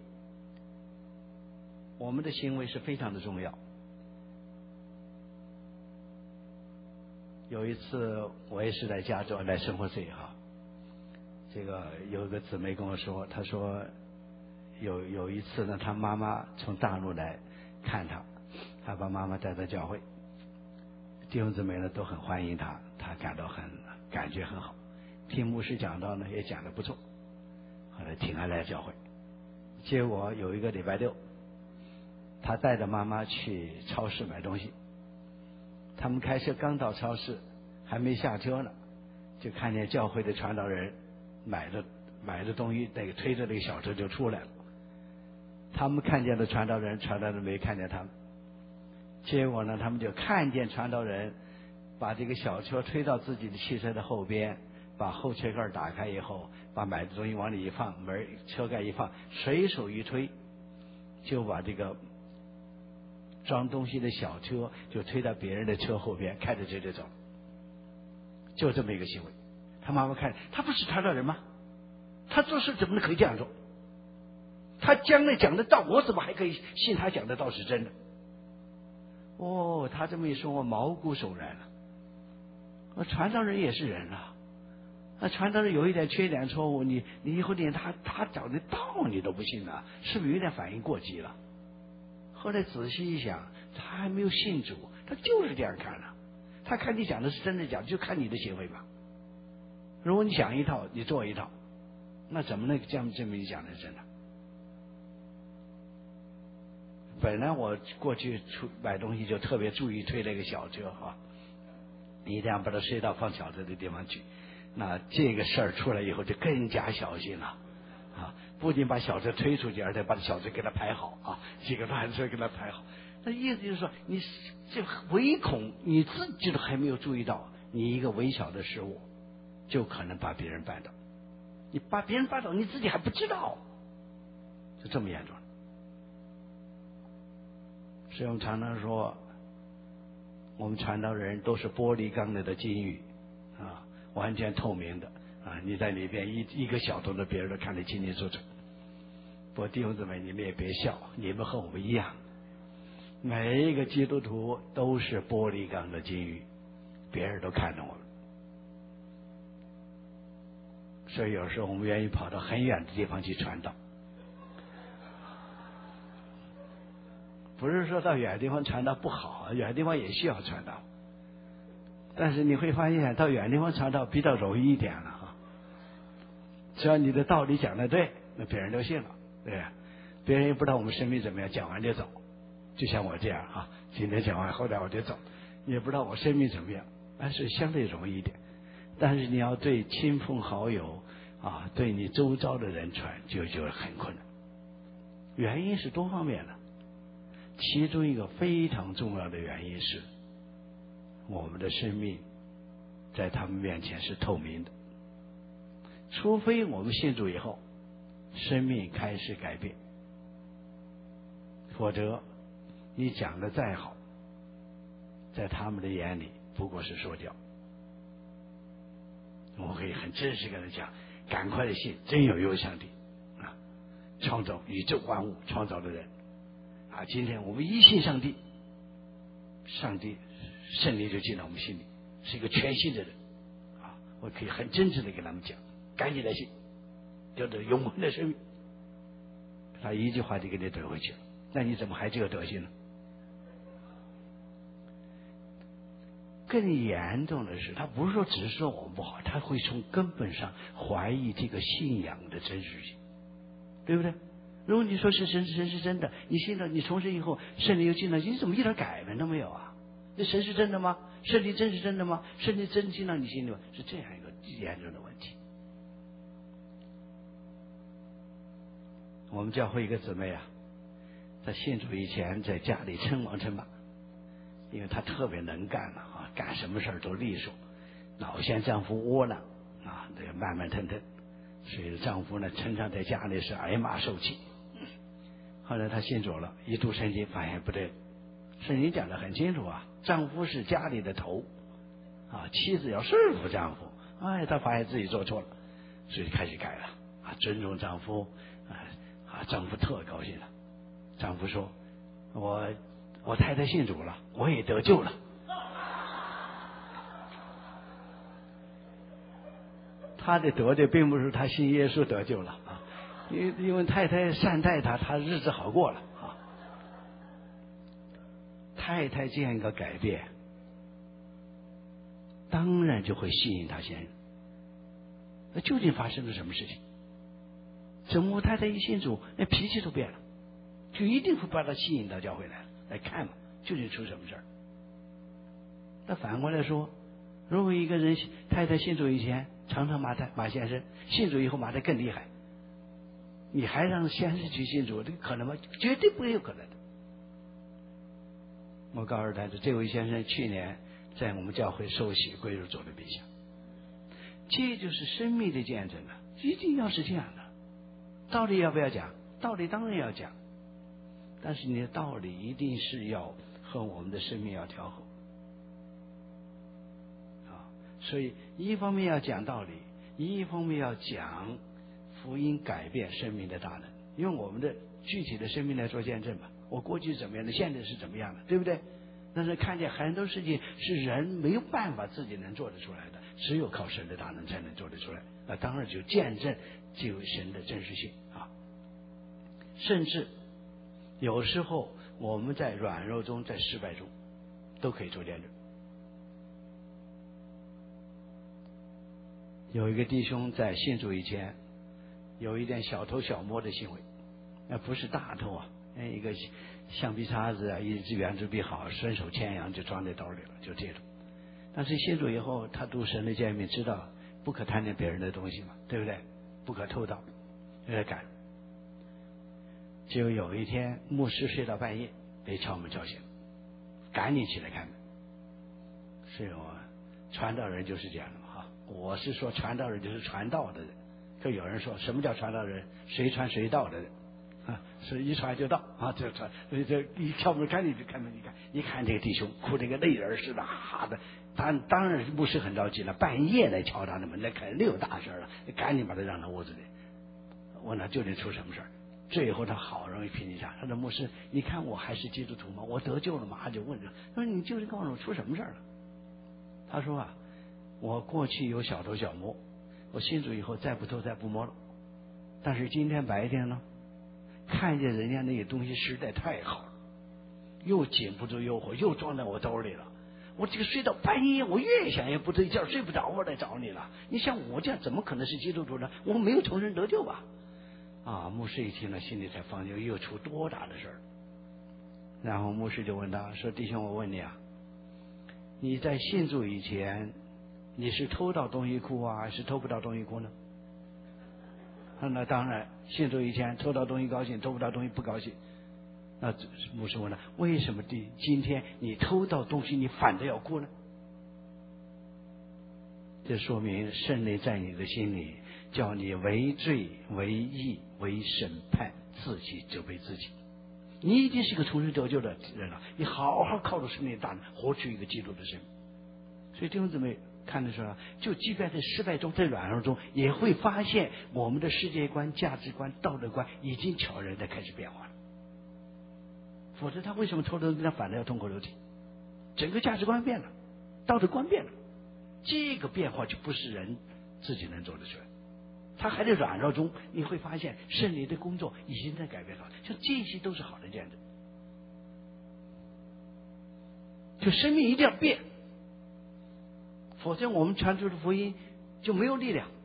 我们的行为是非常的重要。有一次我也是在加州来生活这一哈，这个有一个姊妹跟我说，她说有有一次呢，她妈妈从大陆来看她，她把妈妈带到教会。弟兄姊妹呢都很欢迎他，他感到很感觉很好。听牧师讲道呢也讲得不错，后来请他来教会。结果有一个礼拜六，他带着妈妈去超市买东西。他们开车刚到超市，还没下车呢，就看见教会的传道人买着买着东西，那个推着那个小车就出来了。他们看见了传道人，传道人没看见他们。结果呢，他们就看见传道人把这个小车推到自己的汽车的后边，把后车盖打开以后，把买的东西往里一放，门车盖一放，随手一推，就把这个装东西的小车就推到别人的车后边，开着车就走。就这么一个行为。他妈妈看，他不是传道人吗？他做事怎么能可以这样做？他将来讲的道，我怎么还可以信他讲的道是真的？哦，他这么一说，我毛骨悚然了。我传道人也是人啊，那传道人有一点缺点错误，你你以后连他他讲的道你都不信了，是不是有点反应过激了？后来仔细一想，他还没有信主，他就是这样看了。他看你讲的是真的假的，就看你的行为吧。如果你讲一套，你做一套，那怎么能这样证明你讲的是真的？ 本来我过去出买东西就特别注意推那个小车哈，一定要把它塞到放小车的地方去。那这个事儿出来以后就更加小心了啊！不仅把小车推出去，而且把小车给它排好啊，几个乱车给它排好。那意思就是说，你这唯恐你自己都还没有注意到，你一个微小的失误，就可能把别人绊倒。你把别人绊倒，你自己还不知道，就这么严重。所以我们常常说，我们传道人都是玻璃缸里的金鱼啊，完全透明的啊，你在里边一一个小动作，别人都看得清清楚楚。不过弟兄姊妹，你们也别笑，你们和我们一样，每一个基督徒都是玻璃缸的金鱼，别人都看着我们。所以有时候我们愿意跑到很远的地方去传道。不是说到远地方传道不好，远地方也需要传道，但是你会发现到远地方传道比较容易一点了哈。只要你的道理讲的对，那别人都信了，对吧？别人也不知道我们生命怎么样，讲完就走，就像我这样哈，今天讲完，后来我就走，也不知道我生命怎么样，但是相对容易一点。但是你要对亲朋好友啊，对你周遭的人传，就就很困难。原因是多方面的。其中一个非常重要的原因是，我们的生命在他们面前是透明的，除非我们信主以后，生命开始改变，否则你讲的再好，在他们的眼里不过是说教。我可以很真实跟他讲，赶快的信，真有一位上帝啊，创造宇宙万物，创造的人。啊，今天我们一信上帝，上帝圣灵就进到我们心里，是一个全新的人啊！我可以很真诚的跟他们讲，赶紧来信，有着永恒的生命。他一句话就给你怼回去了，那你怎么还这个德行呢？更严重的是，他不是说只是说我们不好，他会从根本上怀疑这个信仰的真实性，对不对？如果你说是神神是真的，你信了，你重生以后，圣灵又进了，你怎么一点改变都没有啊？那神是真的吗？圣灵真是真的吗？圣灵真进到你心里吗？是这样一个严重的问题。我们教会一个姊妹啊，在信主以前，在家里称王称霸，因为她特别能干嘛啊，干什么事儿都利索，老嫌丈夫窝囊啊，这个慢慢腾腾，所以丈夫呢，常常在家里是挨骂受气。后来她信主了，一读圣经发现不对，圣经讲得很清楚啊，丈夫是家里的头啊，妻子要顺服丈夫。哎，她发现自己做错了，所以开始改了啊，尊重丈夫啊啊，丈夫特高兴了。丈夫说：“我我太太信主了，我也得救了。”他的得救并不是他信耶稣得救了啊。因因为太太善待他，他日子好过了啊。太太这样一个改变，当然就会吸引他先生。那究竟发生了什么事情？怎么太太一信主，那脾气都变了，就一定会把他吸引到教会来来看嘛，究竟出什么事儿？那反过来说，如果一个人太太信主以前常常骂他骂先生，信主以后骂他更厉害，你还让先生去信主，这个可能吗？绝对不会有可能的。我告诉大家，这位先生去年在我们教会受洗归入主的笔下，这就是生命的见证了，一定要是这样的。道理要不要讲？道理当然要讲，但是你的道理一定是要和我们的生命要调和啊。所以一方面要讲道理，一方面要讲福音改变生命的大能，用我们的具体的生命来做见证吧。我过去是怎么样的，现在是怎么样的，对不对？但是看见很多事情是人没有办法自己能做得出来的，只有靠神的大能才能做得出来。那当然就见证这位神的真实性啊。甚至有时候我们在软弱中，在失败中，都可以做见证。有一个弟兄在信主以前有一点小偷小摸的行为，那不是大偷啊， 一个橡皮擦子啊，一支圆珠笔好，顺手牵羊就装在兜里了，就这种。但是信主以后，他读神的诫命，知道不可贪恋别人的东西嘛，对不对？不可偷盗，有点赶。只有有一天，牧师睡到半夜，被敲门叫醒，赶紧起来开门。是我传道人就是这样的嘛哈。我是说传道人就是传道的人，可有人说什么叫传道人？谁传谁道的人啊，是一传就到啊，这传，所以这一敲门赶紧就开门，你看，一看这个弟兄哭这个泪人似的，哈的。当当然牧师很着急了，半夜来敲他的门，那肯定有大事了，赶紧把他让到屋子里。问他究竟出什么事儿？最后他好容易平静下来，他说牧师，你看我还是基督徒吗？我得救了吗？他就问着，他说你究竟告诉我出什么事儿了？他说啊，我过去有小偷小摸，我信主以后再不偷再不摸了。但是今天白天呢，看见人家那些东西实在太好了，又禁不住诱惑，又装在我兜里了。我这个睡到半夜，我越想也不对劲，睡不着，我来找你了。你像我这样怎么可能是基督徒呢？我没有重生得救吧？啊，牧师一听了，心里才放心，又出多大的事儿。然后牧师就问他说：“弟兄，我问你啊，你在信主以前，你是偷到东西哭啊，还是偷不到东西哭呢？”那当然，信主以前偷到东西高兴，偷不到东西不高兴。那牧师问了，为什么第今天你偷到东西，你反着要哭呢？这说明圣灵在你的心里，叫你为罪、为义、为审判，自己责备自己。你已经是个重生得救的人了，你好好靠着圣灵大能，活出一个基督的生命。所以弟兄姊妹看的时候，就即便在失败中，在软弱中，也会发现我们的世界观、价值观、道德观已经悄然的开始变化了。否则他为什么偷偷跟他反的要痛哭流涕？整个价值观变了，道德观变了，这个变化就不是人自己能做得出来。他还在软弱中，你会发现圣灵的工作已经在改变他，像这些都是好的见证。就生命一定要变，否则我们传出的福音就没有力量。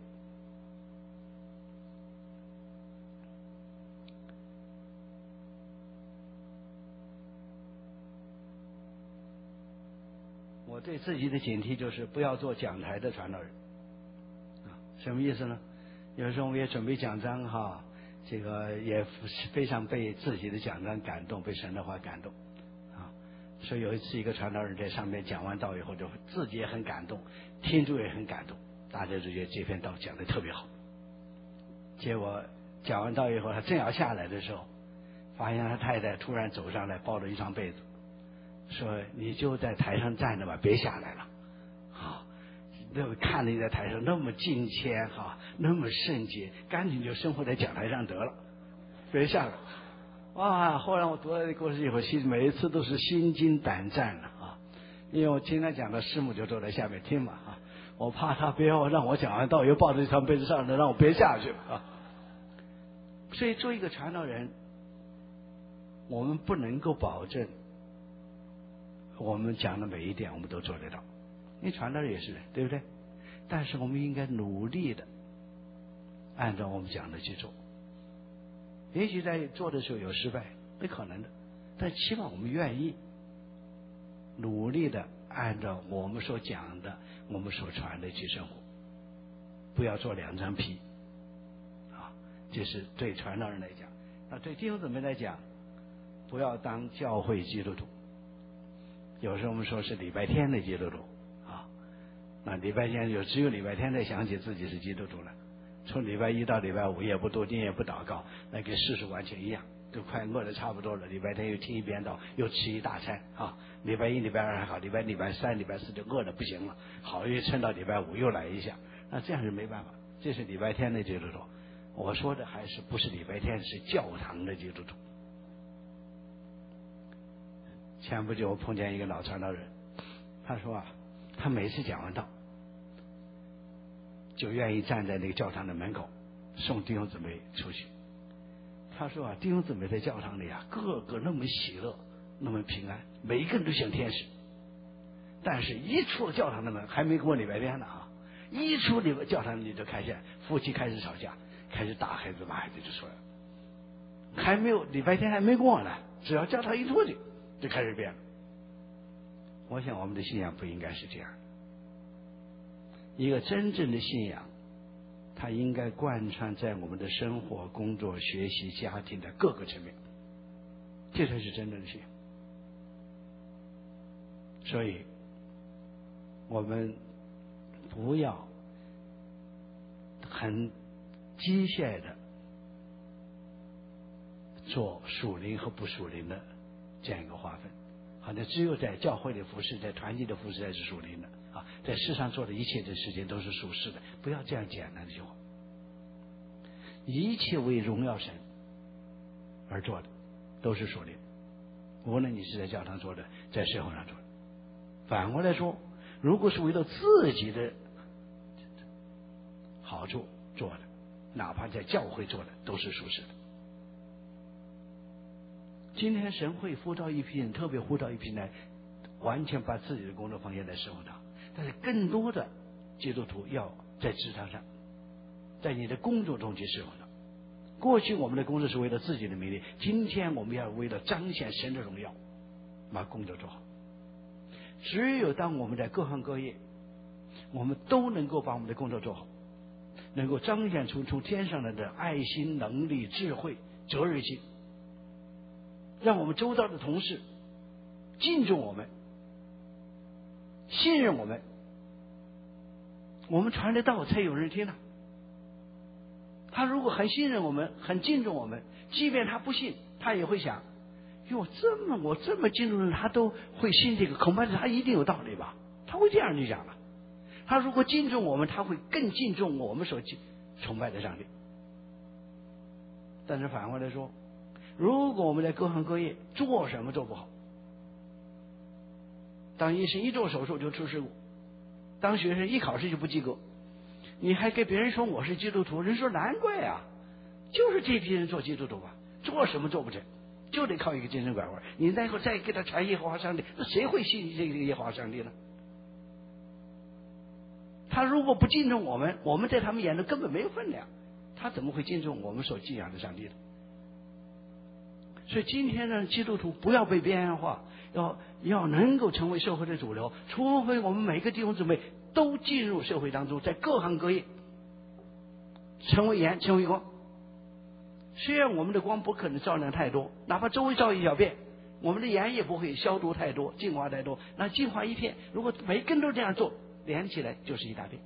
我对自己的警惕就是不要做讲台的传道人啊，什么意思呢？有时候我们也准备讲章哈，这个也非常被自己的讲章感动，被神的话感动啊。所以有一次一个传道人在上面讲完道以后，就自己也很感动，听众也很感动，大家就觉得这篇道讲得特别好。结果讲完道以后，他正要下来的时候，发现他太太突然走上来，抱着一张被子，说：“你就在台上站着吧，别下来了。”好，那看着你在台上那么敬谦哈，那么圣洁，赶紧就生活在讲台上得了，别下来。哇！后来我读了这故事以后，心每一次都是心惊胆战了啊！因为我经常讲的师母就坐在下面听嘛啊，我怕他别要让我讲完道又抱着一张被子上来，让我别下去啊。所以做一个传道人，我们不能够保证我们讲的每一点我们都做得到，因为传道人也是人，对不对？但是我们应该努力的按照我们讲的去做。也许在做的时候有失败，不可能的，但起码我们愿意努力的按照我们所讲的、我们所传的去生活，不要做两张皮啊！这是对传道人来讲。那对弟兄姊妹来讲，不要当教会基督徒。有时候我们说是礼拜天的基督徒啊，那礼拜天就只有礼拜天才想起自己是基督徒了。从礼拜一到礼拜五也不读经也不祷告，那跟世俗完全一样，都快饿得差不多了。礼拜天又听一遍道，又吃一大餐啊。礼拜一、礼拜二还好，礼拜礼拜三、礼拜四就饿得不行了，好又撑到礼拜五又来一下，那这样是没办法。这是礼拜天的基督徒，我说的还是不是礼拜天，是教堂的基督徒。前不久我碰见一个老传道人，他说啊，他每次讲完道，就愿意站在那个教堂的门口送弟兄姊妹出去。他说啊，弟兄姊妹在教堂里啊，个个那么喜乐，那么平安，每一个人都像天使。但是一出了教堂的门，还没过礼拜天呢啊，一出礼拜教堂里就开始夫妻开始吵架，开始打孩子骂孩子就出来了。 还没有礼拜天还没过呢，只要教堂一出去就开始变了。我想我们的信仰不应该是这样。一个真正的信仰，它应该贯穿在我们的生活、工作、学习、家庭的各个层面，这才是真正的信仰。所以我们不要很机械的做属灵和不属灵的这样一个划分，好像只有在教会里服侍，在团体的服侍才是属灵的啊，在世上做的一切的事情都是属世的，不要这样简单的去话。一切为荣耀神而做的都是属灵，无论你是在教堂做的，在社会上做的。反过来说，如果是为了自己的好处做的，哪怕在教会做的，都是属实的。今天神会呼召一批人，特别呼召一批人，完全把自己的工作放下在社会上。但是更多的基督徒要在职场上，在你的工作中去侍奉上。过去我们的工作是为了自己的名利，今天我们要为了彰显神的荣耀，把工作做好。只有当我们在各行各业，我们都能够把我们的工作做好，能够彰显出从天上来的爱心、能力、智慧、责任心，让我们周遭的同事敬重我们、信任我们，我们传的道才有人听啊。他如果很信任我们、很敬重我们，即便他不信，他也会想，哟，这么我这么敬重人，他都会信这个，恐怕他一定有道理吧？他会这样去讲了。他如果敬重我们，他会更敬重我们所崇拜的上帝。但是反过来说，如果我们在各行各业做什么做不好，当医生一做手术就出事故，当学生一考试就不及格，你还给别人说我是基督徒，人说难怪啊，就是这批人做基督徒吧，做什么做不成，就得靠一个精神拐弯。你再后再给他传耶和华上帝，那谁会信这个耶和华上帝呢？他如果不敬重我们，我们在他们眼中根本没有分量，他怎么会敬重我们所敬仰的上帝呢？所以今天呢，基督徒不要被边缘化，要要能够成为社会的主流，除非我们每个弟兄姊妹都进入社会当中，在各行各业成为盐，成为光。虽然我们的光不可能照亮太多，哪怕周围照一小片，我们的盐也不会消毒太多、净化太多。那净化一片，如果每根都这样做，连起来就是一大片。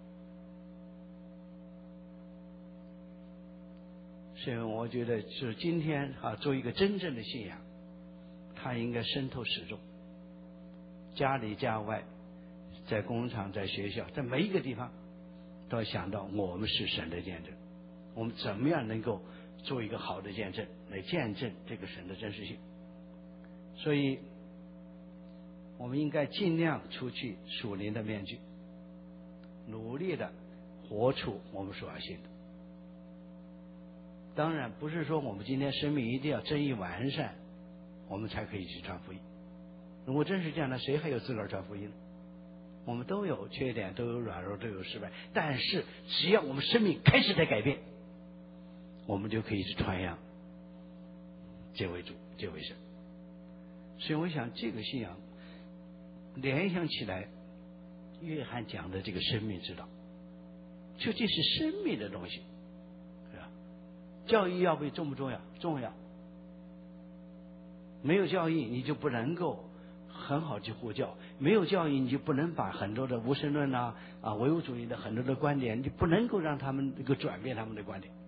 所以我觉得，是今天啊，做一个真正的信仰，它应该渗透始终，家里家外，在工厂、在学校，在每一个地方，都要想到我们是神的见证，我们怎么样能够做一个好的见证，来见证这个神的真实性。所以我们应该尽量除去属灵的面具，努力的活出我们所要信的。当然不是说我们今天生命一定要真义完善，我们才可以去传福音。如果真是这样，那谁还有资格传福音呢？我们都有缺点，都有软弱，都有失败，但是只要我们生命开始在改变，我们就可以去传扬这位主，这位神。所以我想这个信仰联想起来，约翰讲的这个生命之道，究竟是生命的东西，是吧？教育要不重不重要？重要。没有教育，你就不能够很好去护教；没有教育，你就不能把很多的无神论啊、啊唯物主义的很多的观点，你不能够让他们能够转变他们的观点。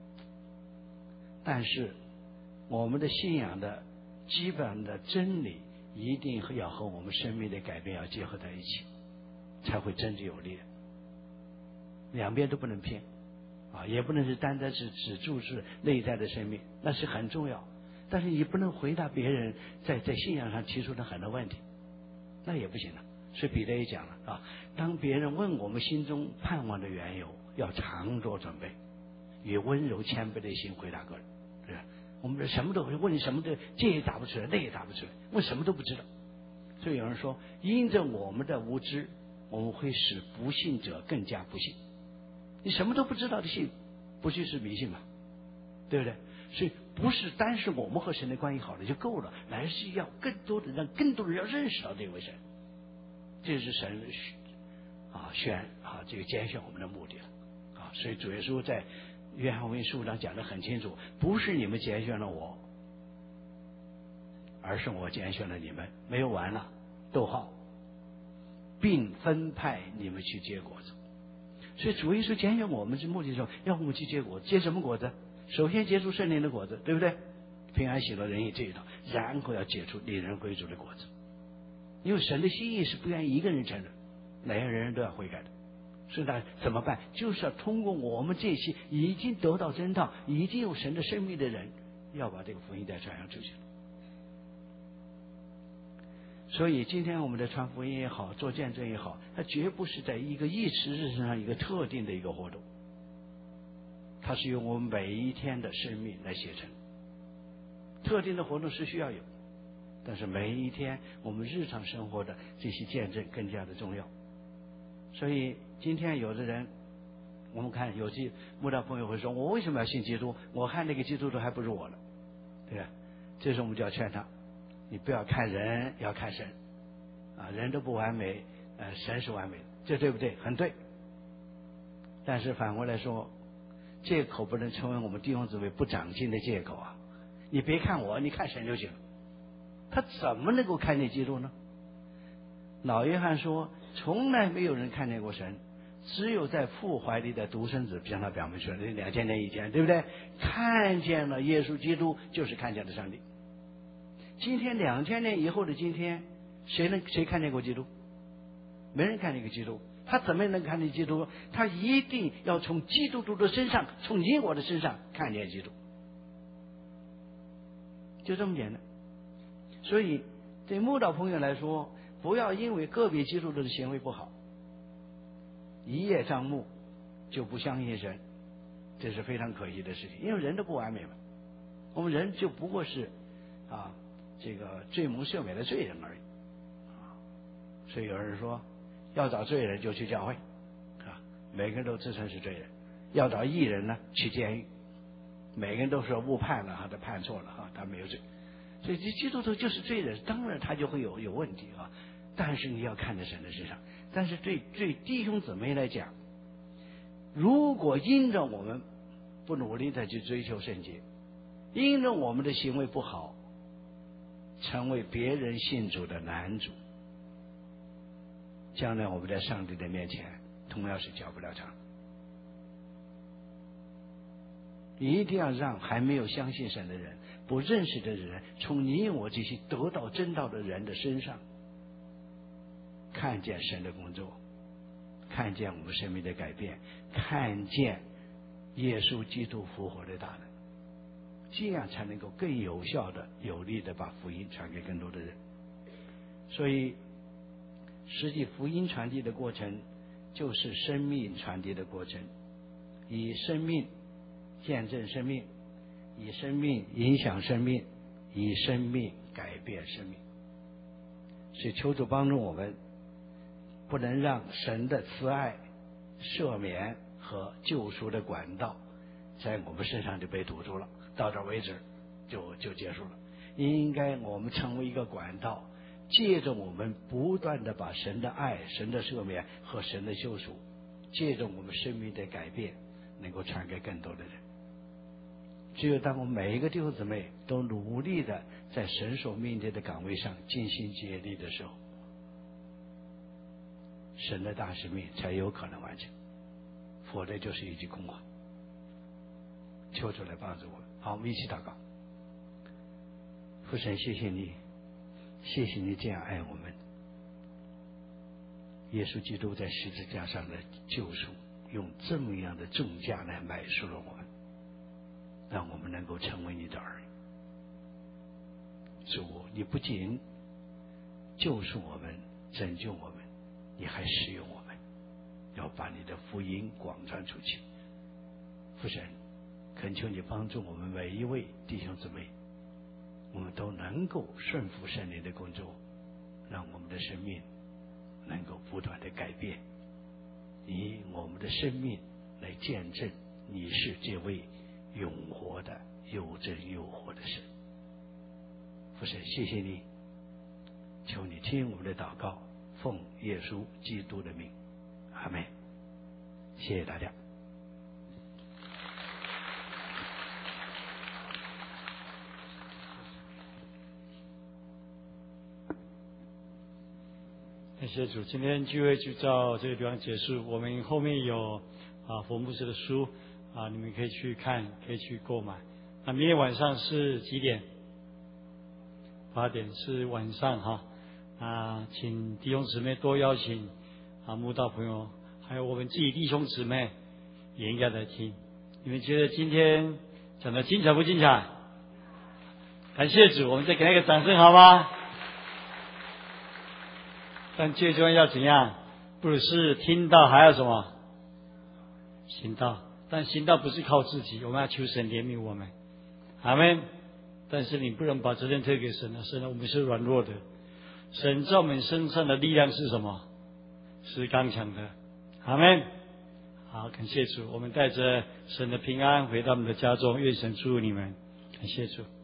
但是，我们的信仰的基本的真理，一定要和我们生命的改变要结合在一起，才会真正有力的。两边都不能偏啊，也不能是单单是只注视内在的生命，那是很重要。但是你不能回答别人在在信仰上提出的很多问题，那也不行了。所以彼得也讲了啊，当别人问我们心中盼望的缘由，要常做准备，以温柔谦卑的心回答个人，是吧？我们什么都会问，什么都这也答不出来，那也答不出来，问什么都不知道。所以有人说，因着我们的无知，我们会使不信者更加不信。你什么都不知道的信，不就是迷信吗？对不对？ 所以不是单是我们和神的关系好了就够了，乃是要更多的让更多人要认识到这位神，这是神啊选啊这个拣选我们的目的了啊。所以主耶稣在约翰福音十五章讲得很清楚，不是你们拣选了我，而是我拣选了你们，没有完了，逗号，并分派你们去结果子。所以主耶稣拣选我们是目的时候，要我们去结果子，结什么果子？首先结出圣灵的果子，对不对？平安喜乐仁义这一套，然后要结出令人归主的果子。因为神的心意是不愿意一个人承认，哪样人人都要悔改的。所以那怎么办？就是要通过我们这些已经得到真道、已经有神的生命的人，要把这个福音再传扬出去。所以今天我们的传福音也好，做见证也好，它绝不是在一个一时日程上一个特定的一个活动，它是用我们每一天的生命来写成。特定的活动是需要有，但是每一天我们日常生活的这些见证更加的重要。所以今天有的人，我们看有些慕道朋友会说，我为什么要信基督？我看那个基督徒还不如我呢，对吧？这时候我们就要劝他，你不要看人，要看神啊！人都不完美，呃，神是完美的，这对不对？很对。但是反过来说，借口不能成为我们弟兄姊妹不长进的借口啊！你别看我，你看神就行了。他怎么能够看见基督呢？老约翰说，从来没有人看见过神，只有在父怀里的独生子向他表明出来。这两千年以前，对不对？看见了耶稣基督，就是看见了上帝。今天两千年以后的今天，谁能谁看见过基督？没人看见过基督。他怎么能看见基督？他一定要从基督徒的身上，从你我的身上看见基督，就这么简单。所以对慕道朋友来说，不要因为个别基督徒的行为不好，一叶障目就不相信神，这是非常可惜的事情。因为人都不完美嘛，我们人就不过是啊这个罪蒙赦免的罪人而已啊。所以有人说，要找罪人就去教会啊，每个人都自称是罪人；要找义人呢，去监狱，每个人都说误判了，他判错了哈，他没有罪。所以这基督徒就是罪人，当然他就会有有问题啊。但是你要看在神的身上。但是对对弟兄姊妹来讲，如果因着我们不努力的去追求圣洁，因着我们的行为不好，成为别人信主的拦阻，将来我们在上帝的面前同样是交不了账。一定要让还没有相信神的人、不认识的人，从你我这些得到真道的人的身上看见神的工作，看见我们生命的改变，看见耶稣基督复活的大能，这样才能够更有效的、有力的把福音传给更多的人。所以实际福音传递的过程就是生命传递的过程，以生命见证生命，以生命影响生命，以生命改变生命。所以求主帮助我们，不能让神的慈爱、赦免和救赎的管道在我们身上就被堵住了，到这为止就就结束了。应该我们成为一个管道，借着我们不断的把神的爱、神的赦免和神的救赎，借着我们生命的改变，能够传给更多的人。只有当我们每一个弟兄姊妹都努力的在神所命令的岗位上尽心竭力的时候，神的大使命才有可能完成，否则就是一句空话。求主来帮助我们。好，我们一起祷告。父神，谢谢你，谢谢你这样爱我们。耶稣基督在十字架上的救赎，用这么样的重价来买赎了我们，让我们能够成为你的儿女。主，你不仅救赎我们、拯救我们，你还使用我们，要把你的福音广传出去。父神，恳求你帮助我们每一位弟兄姊妹，我们都能够顺服圣灵的工作，让我们的生命能够不断的改变，以我们的生命来见证你是这位永活的又真又活的神。父神，谢谢你，求你听我们的祷告，奉耶稣基督的名，阿们。谢谢大家。 感谢主，今天聚会就到这个地方结束。我们后面有啊佛牧师的书啊，你们可以去看，可以去购买。那明天晚上是几点？八点是晚上哈啊，请弟兄姊妹多邀请啊慕道朋友，还有我们自己弟兄姊妹也应该来听。你们觉得今天讲的精彩不精彩？感谢主，我们再给他一个掌声好吗？但最重要要怎样？不是听到，还要什么？行道。但行道不是靠自己，我们要求神怜悯我们。阿们。但是你不能把责任推给神了，神我们是软弱的。神在我们身上的力量是什么？是刚强的。阿们。好，感谢主，我们带着神的平安回到我们的家中，愿神祝福你们。感谢主。